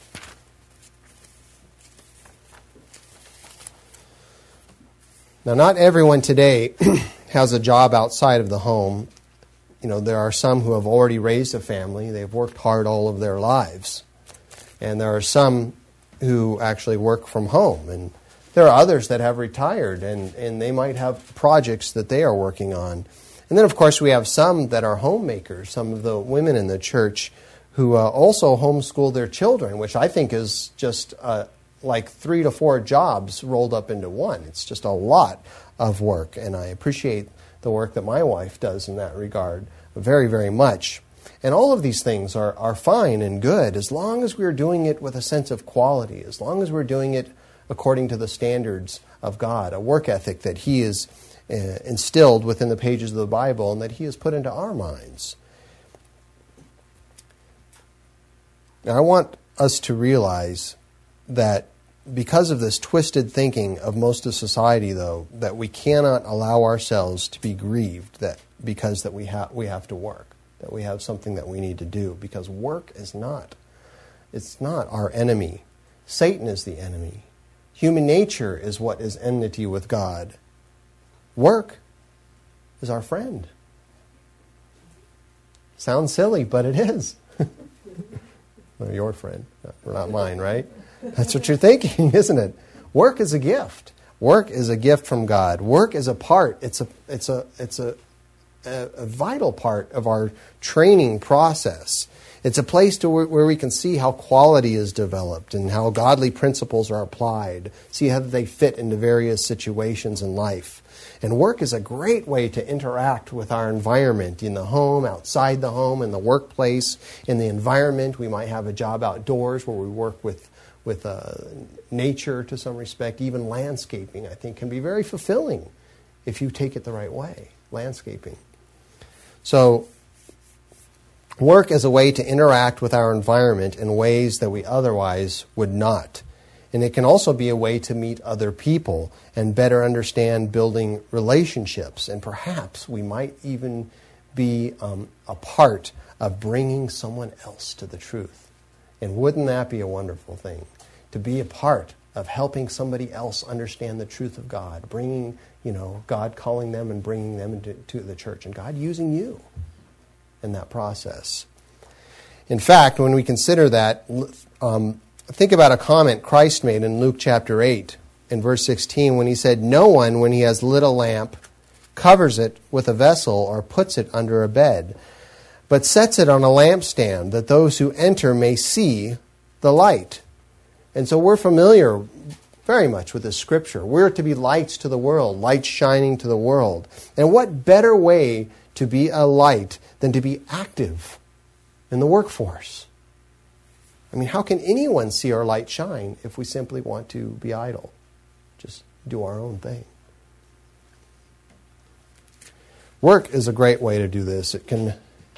Now, not everyone today has a job outside of the home. You know, there are some who have already raised a family. They've worked hard all of their lives. And there are some who actually work from home. And there are others that have retired, and they might have projects that they are working on. And then, of course, we have some that are homemakers, some of the women in the church who also homeschool their children, which I think is just like 3 to 4 jobs rolled up into one. It's just a lot of work, and I appreciate the work that my wife does in that regard very, very much. And all of these things are fine and good as long as we're doing it with a sense of quality, as long as we're doing it according to the standards of God, a work ethic that He has instilled within the pages of the Bible and that He has put into our minds. Now, I want us to realize that because of this twisted thinking of most of society, though, that we cannot allow ourselves to be grieved because we have to work, that we have something that we need to do, because work is not our enemy. Satan is the enemy. Human nature is what is enmity with God. Work is our friend. Sounds silly, but it is. Well, your friend, not mine, right? That's what you're thinking, isn't it? Work is a gift. Work is a gift from God. Work is a part. It's a vital part of our training process. It's a place where we can see how quality is developed and how godly principles are applied, see how they fit into various situations in life. And work is a great way to interact with our environment in the home, outside the home, in the workplace, in the environment. We might have a job outdoors where we work with nature to some respect. Even landscaping, I think, can be very fulfilling if you take it the right way, landscaping. So work is a way to interact with our environment in ways that we otherwise would not. And it can also be a way to meet other people and better understand building relationships. And perhaps we might even be a part of bringing someone else to the truth. And wouldn't that be a wonderful thing? To be a part of helping somebody else understand the truth of God, bringing, God calling them and bringing them into the church, and God using you in that process. In fact, when we consider that, think about a comment Christ made in Luke chapter 8, in verse 16, when He said, "No one, when he has lit a lamp, covers it with a vessel or puts it under a bed, but sets it on a lampstand, that those who enter may see the light." And so we're familiar very much with this scripture. We're to be lights to the world, lights shining to the world. And what better way to be a light than to be active in the workforce? I mean, how can anyone see our light shine if we simply want to be idle? Just do our own thing. Work is a great way to do this. It can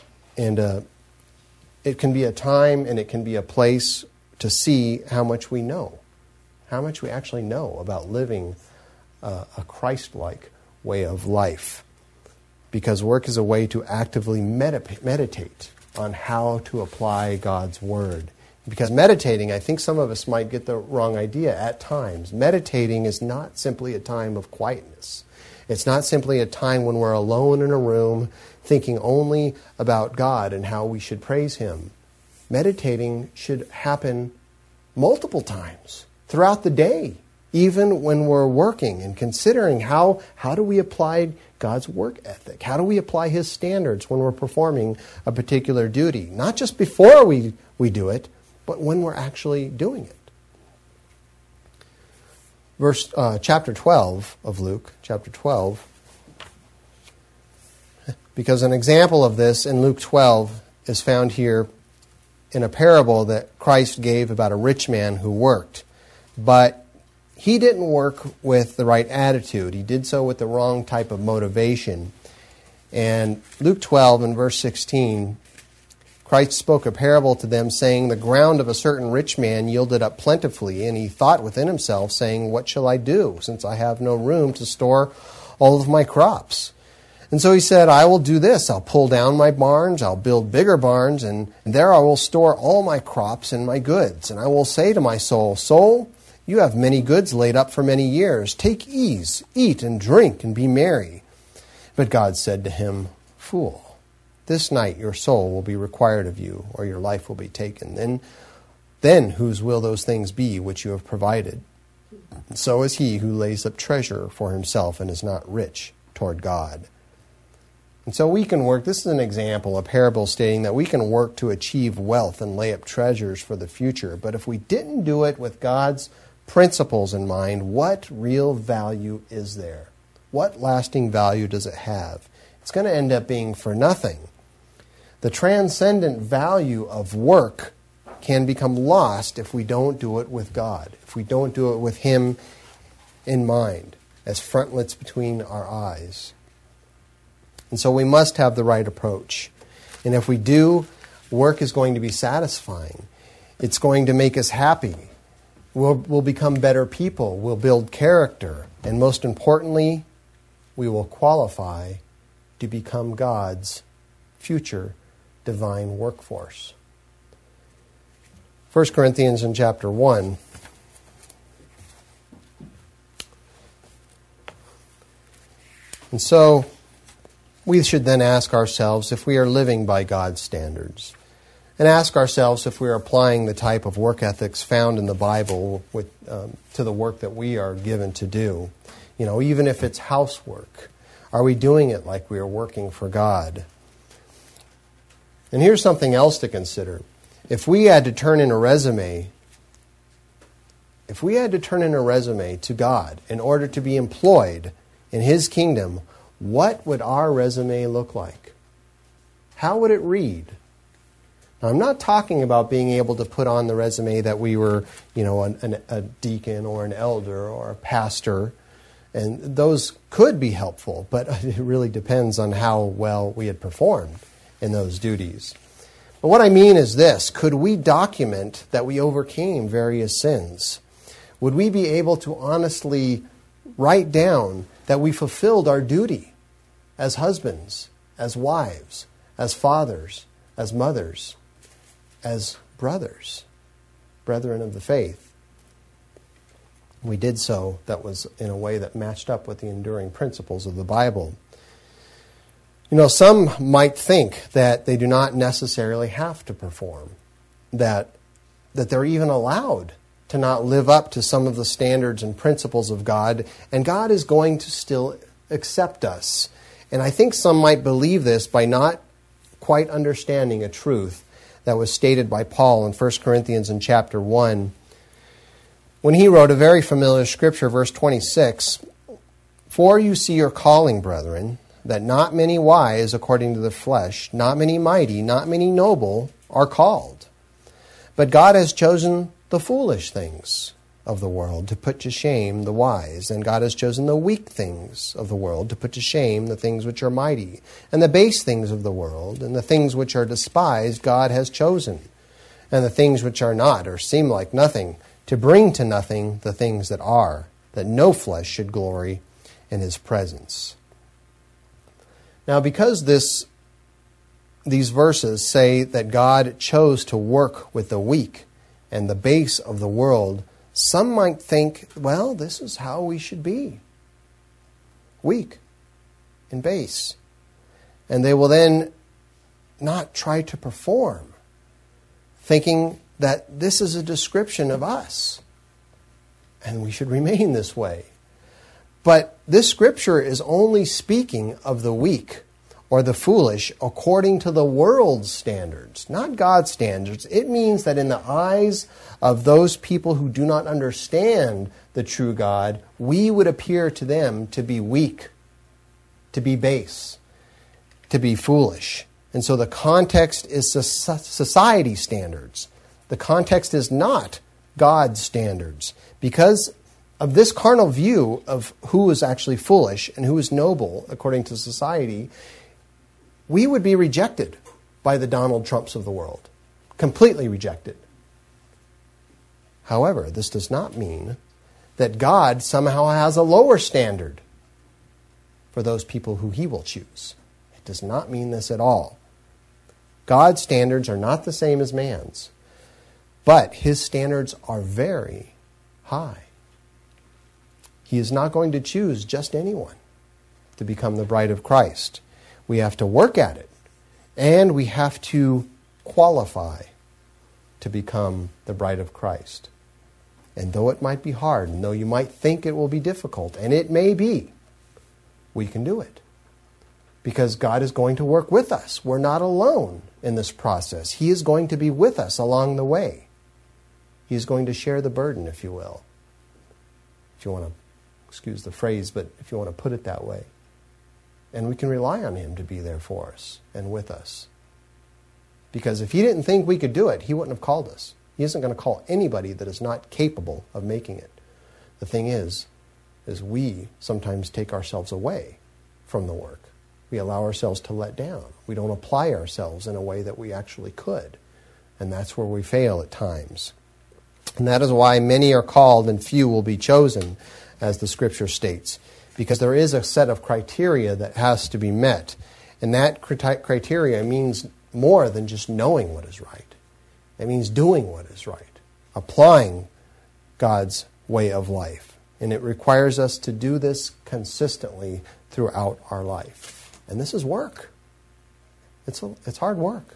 be a time and it can be a place to see how much we know, how much we actually know about living a Christ-like way of life. Because work is a way to actively meditate on how to apply God's Word. Because meditating, I think some of us might get the wrong idea at times. Meditating is not simply a time of quietness. It's not simply a time when we're alone in a room thinking only about God and how we should praise Him. Meditating should happen multiple times throughout the day, even when we're working and considering how do we apply God's work ethic? How do we apply His standards when we're performing a particular duty? Not just before we do it, but when we're actually doing it. Chapter 12 of Luke, chapter 12, because an example of this in Luke 12 is found here in a parable that Christ gave about a rich man who worked. But he didn't work with the right attitude. He did so with the wrong type of motivation. And Luke 12 and verse 16, Christ spoke a parable to them, saying, "The ground of a certain rich man yielded up plentifully, and he thought within himself, saying, 'What shall I do, since I have no room to store all of my crops?' And so he said, 'I will do this. I'll pull down my barns, I'll build bigger barns, and there I will store all my crops and my goods. And I will say to my soul, Soul, you have many goods laid up for many years. Take ease, eat and drink, and be merry.' But God said to him, 'Fool, this night your soul will be required of you, or your life will be taken. Then whose will those things be which you have provided? So is he who lays up treasure for himself and is not rich toward God.'" And so we can work, this is an example, a parable stating that we can work to achieve wealth and lay up treasures for the future. But if we didn't do it with God's principles in mind, what real value is there? What lasting value does it have? It's going to end up being for nothing. The transcendent value of work can become lost if we don't do it with God, if we don't do it with Him in mind, as frontlets between our eyes. And so we must have the right approach. And if we do, work is going to be satisfying. It's going to make us happy. We'll become better people. We'll build character. And most importantly, we will qualify to become God's future divine workforce. 1 Corinthians in chapter 1. And so we should then ask ourselves if we are living by God's standards, and ask ourselves if we are applying the type of work ethics found in the Bible to the work that we are given to do. You know, even if it's housework, are we doing it like we are working for God? And here's something else to consider. If we had to turn in a resume to God in order to be employed in His kingdom, what would our resume look like? How would it read? Now, I'm not talking about being able to put on the resume that we were, a deacon or an elder or a pastor, and those could be helpful, but it really depends on how well we had performed in those duties. But what I mean is this: could we document that we overcame various sins? Would we be able to honestly write down that we fulfilled our duty as husbands, as wives, as fathers, as mothers, as brothers, brethren of the faith? We did so that was in a way that matched up with the enduring principles of the Bible. You know, some might think that they do not necessarily have to perform, that they're even allowed to not live up to some of the standards and principles of God, and God is going to still accept us. And I think some might believe this by not quite understanding a truth that was stated by Paul in 1 Corinthians in chapter 1, when he wrote a very familiar scripture, verse 26, "For you see your calling, brethren, that not many wise according to the flesh, not many mighty, not many noble are called. But God has chosen the foolish things of the world to put to shame the wise. And God has chosen the weak things of the world to put to shame the things which are mighty. And the base things of the world and the things which are despised God has chosen. And the things which are not or seem like nothing, to bring to nothing the things that are, that no flesh should glory in His presence." Now, because these verses say that God chose to work with the weak and the base of the world, some might think, well, this is how we should be. Weak and base. And they will then not try to perform, thinking that this is a description of us, and we should remain this way. But this scripture is only speaking of the weak, or the foolish according to the world's standards, not God's standards. It means that in the eyes of those people who do not understand the true God, we would appear to them to be weak, to be base, to be foolish. And so the context is society standards. The context is not God's standards. Because of this carnal view of who is actually foolish and who is noble according to society, we would be rejected by the Donald Trumps of the world. Completely rejected. However, this does not mean that God somehow has a lower standard for those people who he will choose. It does not mean this at all. God's standards are not the same as man's, but his standards are very high. He is not going to choose just anyone to become the bride of Christ. We have to work at it, and we have to qualify to become the bride of Christ. And though it might be hard, and though you might think it will be difficult, and it may be, we can do it. Because God is going to work with us. We're not alone in this process. He is going to be with us along the way. He's going to share the burden, if you will. If you want to, excuse the phrase, but if you want to put it that way. And we can rely on him to be there for us and with us. Because if he didn't think we could do it, he wouldn't have called us. He isn't going to call anybody that is not capable of making it. The thing is we sometimes take ourselves away from the work. We allow ourselves to let down. We don't apply ourselves in a way that we actually could. And that's where we fail at times. And that is why many are called and few will be chosen, as the Scripture states. Because there is a set of criteria that has to be met. And that criteria means more than just knowing what is right. It means doing what is right. Applying God's way of life. And it requires us to do this consistently throughout our life. And this is work. It's hard work.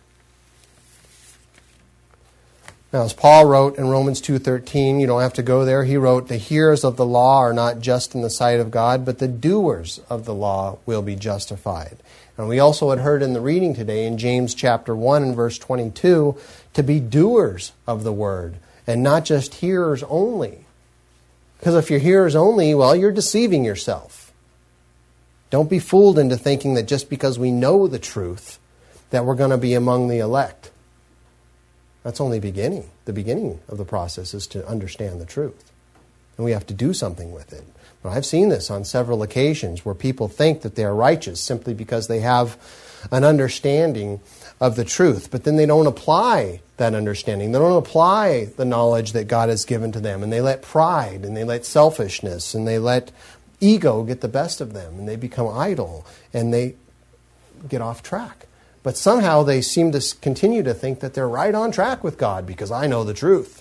Now, as Paul wrote in Romans 2:13, you don't have to go there. He wrote, "The hearers of the law are not just in the sight of God, but the doers of the law will be justified." And we also had heard in the reading today in James chapter 1 and verse 22, to be doers of the word and not just hearers only. Because if you're hearers only, well, you're deceiving yourself. Don't be fooled into thinking that just because we know the truth, that we're going to be among the elect. That's only beginning. The beginning of the process is to understand the truth. And we have to do something with it. But I've seen this on several occasions where people think that they are righteous simply because they have an understanding of the truth. But then they don't apply that understanding. They don't apply the knowledge that God has given to them. And they let pride and they let selfishness and they let ego get the best of them. And they become idle and they get off track. But somehow they seem to continue to think that they're right on track with God because I know the truth.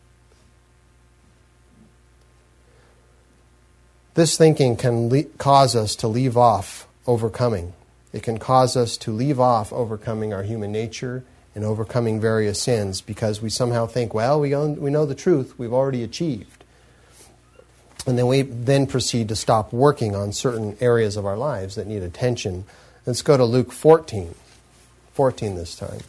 This thinking can cause us to leave off overcoming. It can cause us to leave off overcoming our human nature and overcoming various sins because we somehow think, well, we know the truth, we've already achieved. And then we proceed to stop working on certain areas of our lives that need attention. Let's go to Luke 14. 14 this time.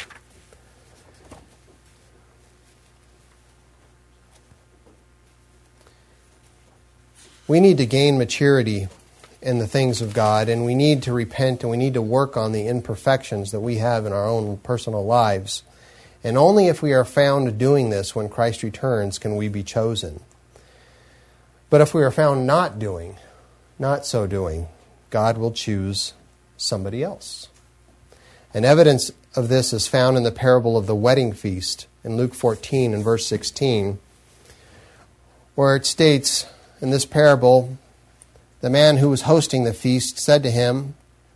We need to gain maturity in the things of God, and we need to repent, and we need to work on the imperfections that we have in our own personal lives. And only if we are found doing this when Christ returns can we be chosen. But if we are found not so doing, God will choose somebody else. And evidence of this is found in the parable of the wedding feast in Luke 14 and verse 16, where it states, in this parable, the man who was hosting the feast said to him,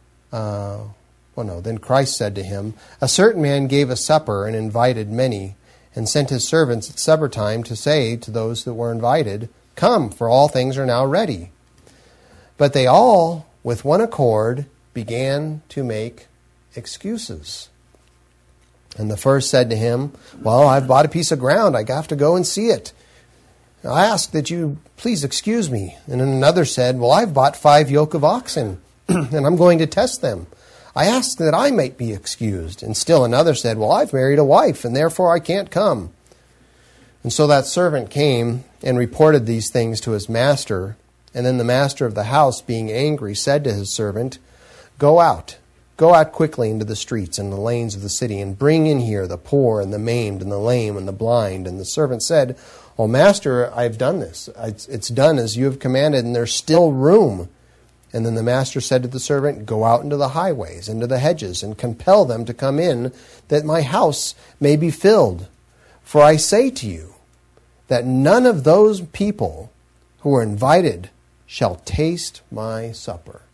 then Christ said to him, "A certain man gave a supper and invited many, and sent his servants at supper time to say to those that were invited, 'Come, for all things are now ready.' But they all, with one accord, began to make excuses. And the first said to him, 'Well, I've bought a piece of ground. I have to go and see it. I ask that you please excuse me.' And then another said, 'Well, I've bought 5 yoke of oxen, and I'm going to test them. I ask that I might be excused. And still another said, well, I've married a wife, and therefore I can't come. And so that servant came and reported these things to his master. And then the master of the house, being angry, said to his servant, Go out quickly into the streets and the lanes of the city, and bring in here the poor and the maimed and the lame and the blind. And the servant said, Well, master, I've done this. It's done as you have commanded, and there's still room. And then the master said to the servant, Go out into the highways, into the hedges, and compel them to come in, that my house may be filled. For I say to you, that none of those people who are invited shall taste my supper.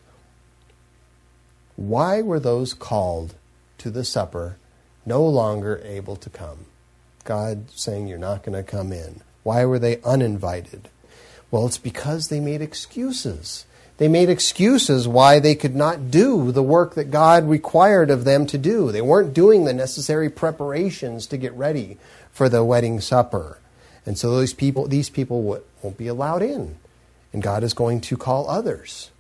Why were those called to the supper no longer able to come? God saying you're not going to come in. Why were they uninvited? Well, it's because they made excuses. They made excuses why they could not do the work that God required of them to do. They weren't doing the necessary preparations to get ready for the wedding supper. And so these people won't be allowed in. And God is going to call others.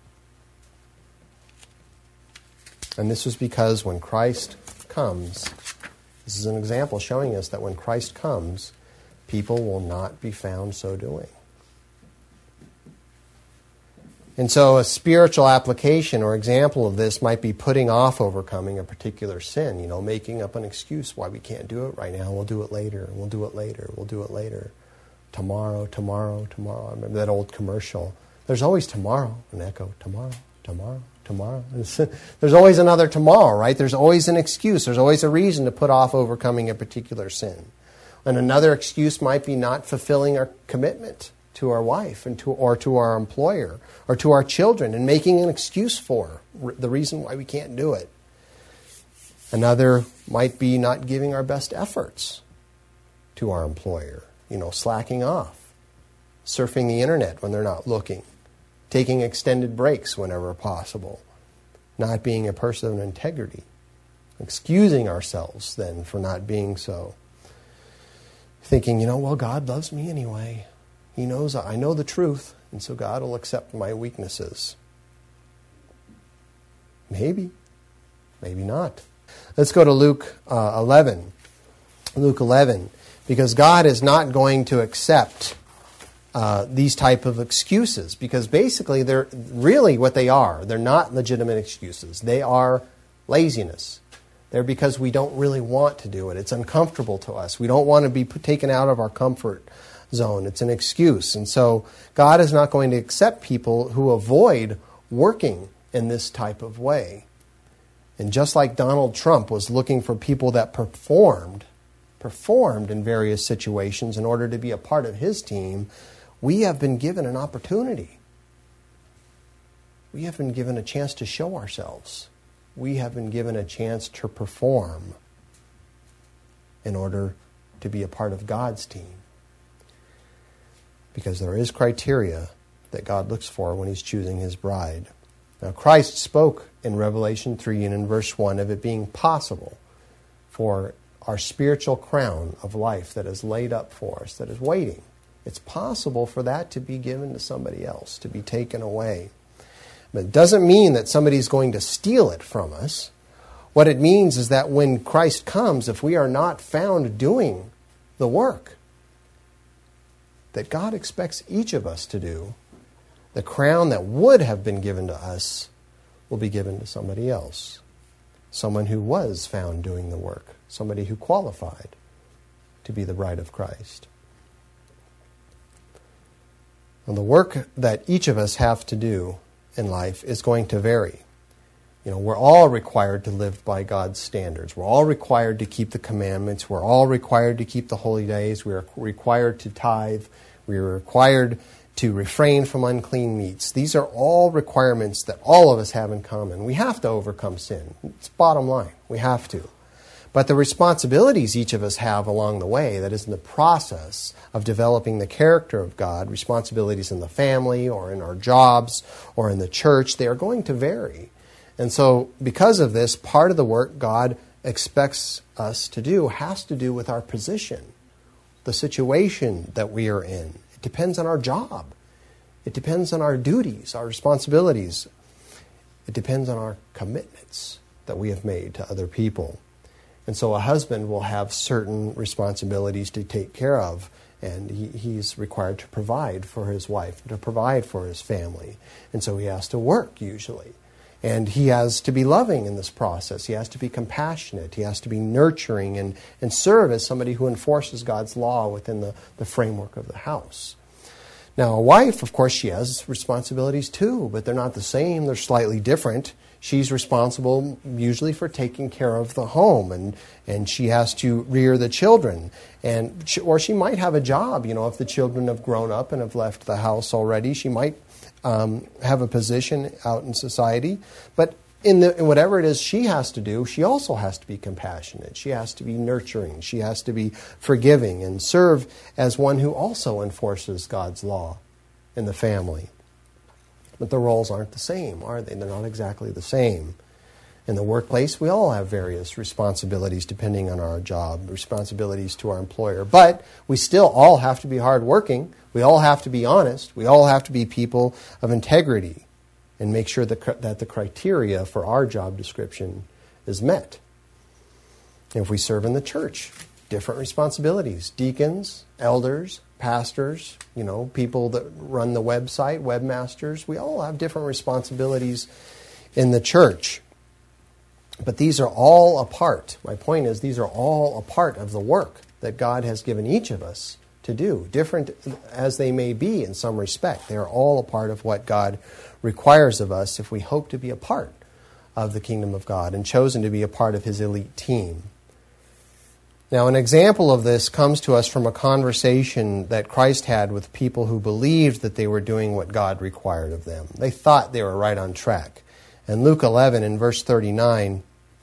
And this is because when Christ comes, this is an example showing us that when Christ comes, people will not be found so doing. And so a spiritual application or example of this might be putting off overcoming a particular sin, making up an excuse why we can't do it right now. We'll do it later. We'll do it later. We'll do it later. Tomorrow. I remember that old commercial. There's always tomorrow. An echo. Tomorrow. There's always another tomorrow, right? There's always an excuse. There's always a reason to put off overcoming a particular sin. And another excuse might be not fulfilling our commitment to our wife or to our employer or to our children and making an excuse for the reason why we can't do it. Another might be not giving our best efforts to our employer, slacking off, surfing the internet when they're not looking, taking extended breaks whenever possible, not being a person of integrity, excusing ourselves then for not being so, thinking, God loves me anyway. He knows I know the truth, and so God will accept my weaknesses. Maybe not. Let's go to Luke 11. Luke 11, because God is not going to accept these type of excuses, because basically they're really what they are. They're not legitimate excuses. They are laziness. They're because we don't really want to do it. It's uncomfortable to us. We don't want to be taken out of our comfort zone. It's an excuse. And so God is not going to accept people who avoid working in this type of way. And just like Donald Trump was looking for people that performed in various situations in order to be a part of his team, we have been given an opportunity. We have been given a chance to show ourselves. We have been given a chance to perform in order to be a part of God's team. Because there is criteria that God looks for when He's choosing His bride. Now, Christ spoke in Revelation 3 and in verse 1 of it being possible for our spiritual crown of life that is laid up for us, that is waiting. It's possible for that to be given to somebody else, to be taken away. But it doesn't mean that somebody's going to steal it from us. What it means is that when Christ comes, if we are not found doing the work that God expects each of us to do, the crown that would have been given to us will be given to somebody else. Someone who was found doing the work. Somebody who qualified to be the bride of Christ. And the work that each of us have to do in life is going to vary. We're all required to live by God's standards. We're all required to keep the commandments. We're all required to keep the holy days. We're required to tithe. We're required to refrain from unclean meats. These are all requirements that all of us have in common. We have to overcome sin. It's bottom line. We have to. But the responsibilities each of us have along the way, that is in the process of developing the character of God, responsibilities in the family or in our jobs or in the church, they are going to vary. And so because of this, part of the work God expects us to do has to do with our position, the situation that we are in. It depends on our job. It depends on our duties, our responsibilities. It depends on our commitments that we have made to other people. And so a husband will have certain responsibilities to take care of, and he's required to provide for his wife, to provide for his family. And so he has to work usually. And he has to be loving in this process. He has to be compassionate. He has to be nurturing and serve as somebody who enforces God's law within the framework of the house. Now, a wife, of course, she has responsibilities too, but they're not the same. They're slightly different. She's responsible usually for taking care of the home, and she has to rear the children. Or she might have a job. If the children have grown up and have left the house already, she might have a position out in society. But in whatever it is she has to do, she also has to be compassionate. She has to be nurturing. She has to be forgiving and serve as one who also enforces God's law in the family. But the roles aren't the same, are they? They're not exactly the same. In the workplace, we all have various responsibilities depending on our job, responsibilities to our employer. But we still all have to be hardworking. We all have to be honest. We all have to be people of integrity and make sure that the criteria for our job description is met. If we serve in the church, different responsibilities. Deacons, elders, pastors, people that run the website, webmasters. We all have different responsibilities in the church. But these are all a part. My point is, these are all a part of the work that God has given each of us to do. Different as they may be in some respect, they are all a part of what God requires of us if we hope to be a part of the kingdom of God and chosen to be a part of His elite team. Now, an example of this comes to us from a conversation that Christ had with people who believed that they were doing what God required of them. They thought they were right on track. In Luke 11, in verse 39,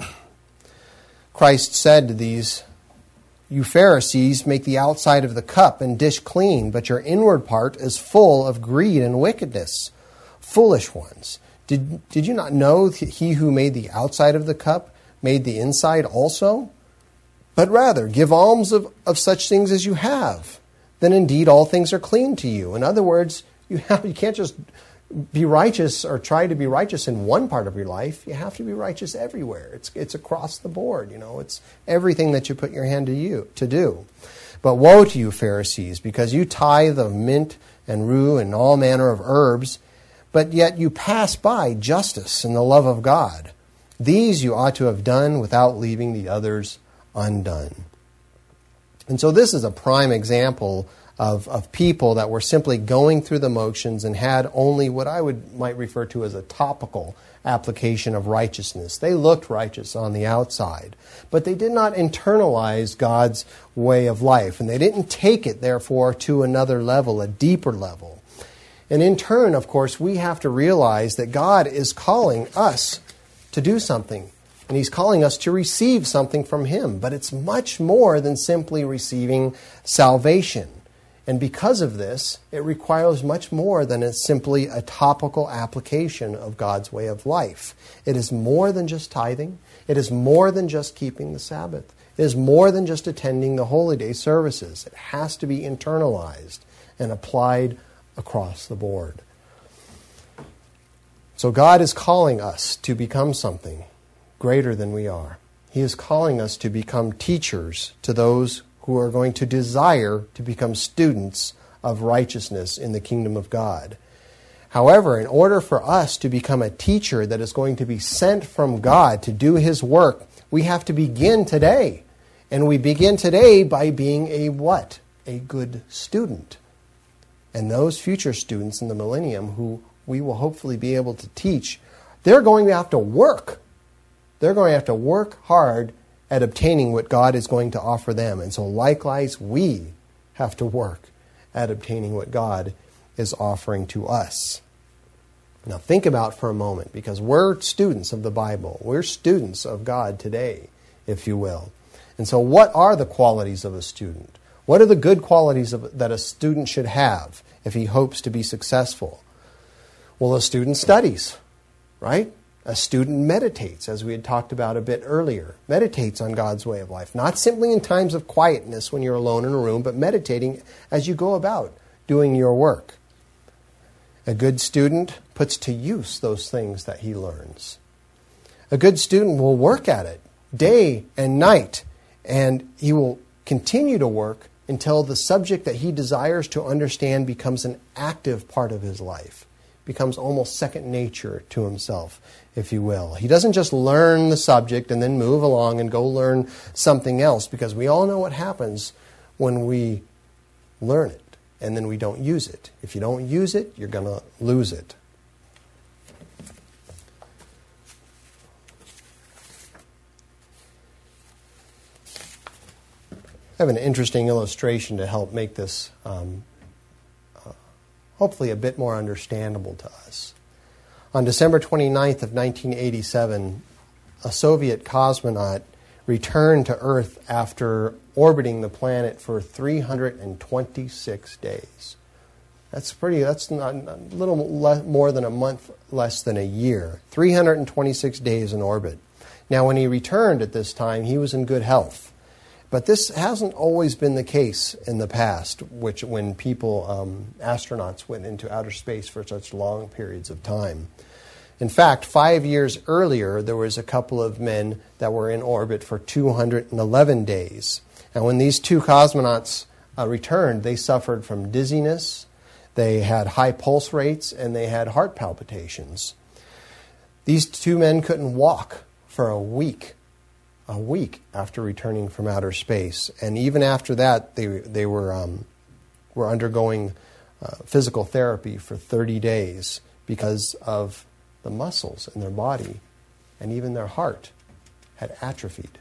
Christ said to these, "You Pharisees make the outside of the cup and dish clean, but your inward part is full of greed and wickedness. Foolish ones, did you not know that he who made the outside of the cup made the inside also? But rather, give alms of such things as you have. Then indeed all things are clean to you." In other words, you can't just be righteous or try to be righteous in one part of your life. You have to be righteous everywhere. It's across the board. It's everything that you put your hand to do. "But woe to you, Pharisees, because you tithe of mint and rue and all manner of herbs, but yet you pass by justice and the love of God. These you ought to have done without leaving the others undone." And so this is a prime example of people that were simply going through the motions and had only what I might refer to as a topical application of righteousness. They looked righteous on the outside, but they did not internalize God's way of life, and they didn't take it, therefore, to another level, a deeper level. And in turn, of course, we have to realize that God is calling us to do something. And He's calling us to receive something from Him. But it's much more than simply receiving salvation. And because of this, it requires much more than simply a topical application of God's way of life. It is more than just tithing. It is more than just keeping the Sabbath. It is more than just attending the holy day services. It has to be internalized and applied across the board. So God is calling us to become something greater than we are. He is calling us to become teachers to those who are going to desire to become students of righteousness in the kingdom of God. However, in order for us to become a teacher that is going to be sent from God to do His work, we have to begin today. And we begin today by being a what? A good student. And those future students in the millennium who we will hopefully be able to teach, they're going to have to work. They're going to have to work hard at obtaining what God is going to offer them. And so likewise, we have to work at obtaining what God is offering to us. Now think about for a moment, because we're students of the Bible. We're students of God today, if you will. And so what are the qualities of a student? What are the good qualities that a student should have if he hopes to be successful? Well, a student studies, right? A student meditates, as we had talked about a bit earlier. Meditates on God's way of life. Not simply in times of quietness when you're alone in a room, but meditating as you go about doing your work. A good student puts to use those things that he learns. A good student will work at it day and night, and he will continue to work until the subject that he desires to understand becomes an active part of his life, becomes almost second nature to himself, if you will. He doesn't just learn the subject and then move along and go learn something else, because we all know what happens when we learn it and then we don't use it. If you don't use it, you're going to lose it. I have an interesting illustration to help make this hopefully a bit more understandable to us. On December 29th of 1987, a Soviet cosmonaut returned to Earth after orbiting the planet for 326 days. That's not a little more than a month, less than a year. 326 days in orbit. Now, when he returned at this time, he was in good health. But this hasn't always been the case in the past, when astronauts went into outer space for such long periods of time. In fact, 5 years earlier, there was a couple of men that were in orbit for 211 days. And when these two cosmonauts returned, they suffered from dizziness, they had high pulse rates, and they had heart palpitations. These two men couldn't walk for a week after returning from outer space. And even after that, they were undergoing physical therapy for 30 days because of the muscles in their body and even their heart had atrophied.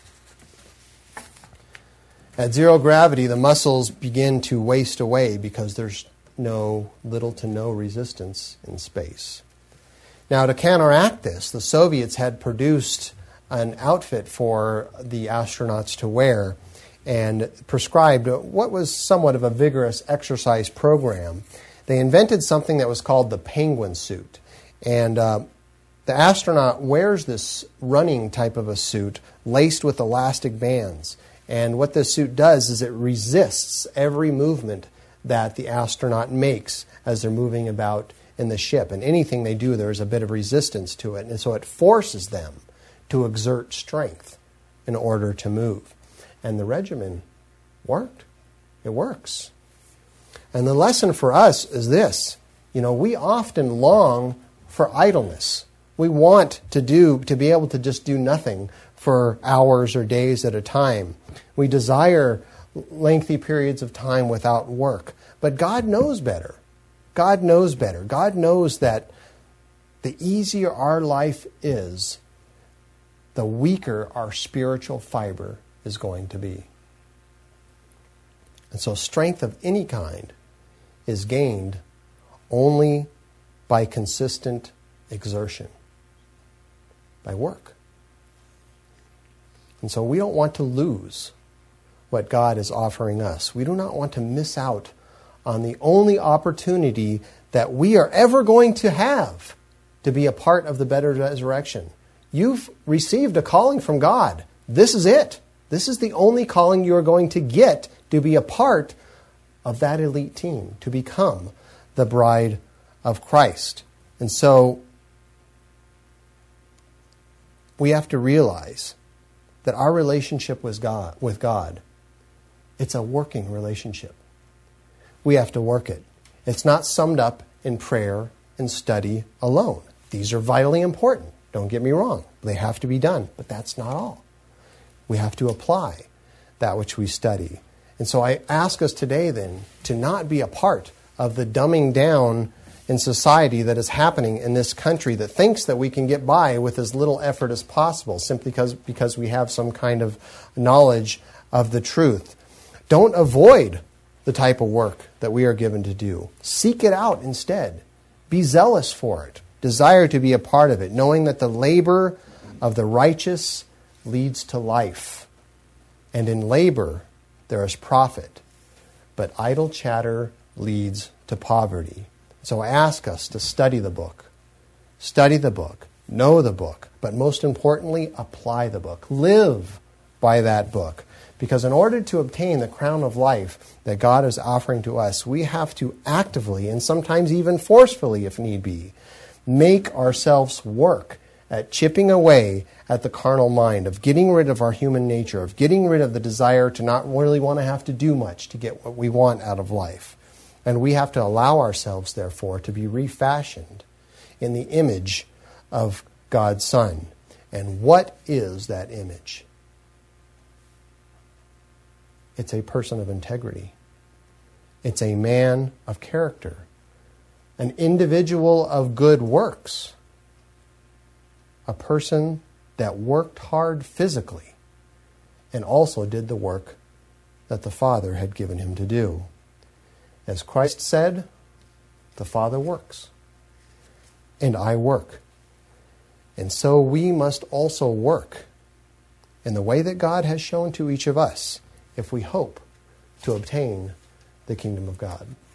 At zero gravity, the muscles begin to waste away because there's little to no resistance in space. Now, to counteract this, the Soviets had produced an outfit for the astronauts to wear and prescribed what was somewhat of a vigorous exercise program. They invented something that was called the penguin suit. And the astronaut wears this running type of a suit laced with elastic bands. And what this suit does is it resists every movement that the astronaut makes as they're moving about in the ship. And anything they do, there's a bit of resistance to it. And so it forces them to exert strength in order to move. And the regimen worked. It works. And the lesson for us is this. We often long for idleness. We want to be able to just do nothing for hours or days at a time. We desire lengthy periods of time without work. But God knows better. God knows better. God knows that the easier our life is, the weaker our spiritual fiber is going to be. And so strength of any kind is gained only by consistent exertion, by work. And so we don't want to lose what God is offering us. We do not want to miss out on the only opportunity that we are ever going to have to be a part of the better resurrection. You've received a calling from God. This is it. This is the only calling you are going to get to be a part of that elite team, to become the bride of Christ. And so we have to realize that our relationship with God, it's a working relationship. We have to work it. It's not summed up in prayer and study alone. These are vitally important. Don't get me wrong. They have to be done, but that's not all. We have to apply that which we study. And so I ask us today then to not be a part of the dumbing down in society that is happening in this country that thinks that we can get by with as little effort as possible simply because we have some kind of knowledge of the truth. Don't avoid the type of work that we are given to do. Seek it out instead. Be zealous for it. Desire to be a part of it, knowing that the labor of the righteous leads to life. And in labor, there is profit. But idle chatter leads to poverty. So I ask us to study the book. Study the book. Know the book. But most importantly, apply the book. Live by that book. Because in order to obtain the crown of life that God is offering to us, we have to actively, and sometimes even forcefully if need be, make ourselves work at chipping away at the carnal mind, of getting rid of our human nature, of getting rid of the desire to not really want to have to do much to get what we want out of life. And we have to allow ourselves, therefore, to be refashioned in the image of God's Son. And what is that image? It's a person of integrity. It's a man of character. An individual of good works. A person that worked hard physically and also did the work that the Father had given him to do. As Christ said, the Father works, and I work. And so we must also work in the way that God has shown to each of us if we hope to obtain the kingdom of God.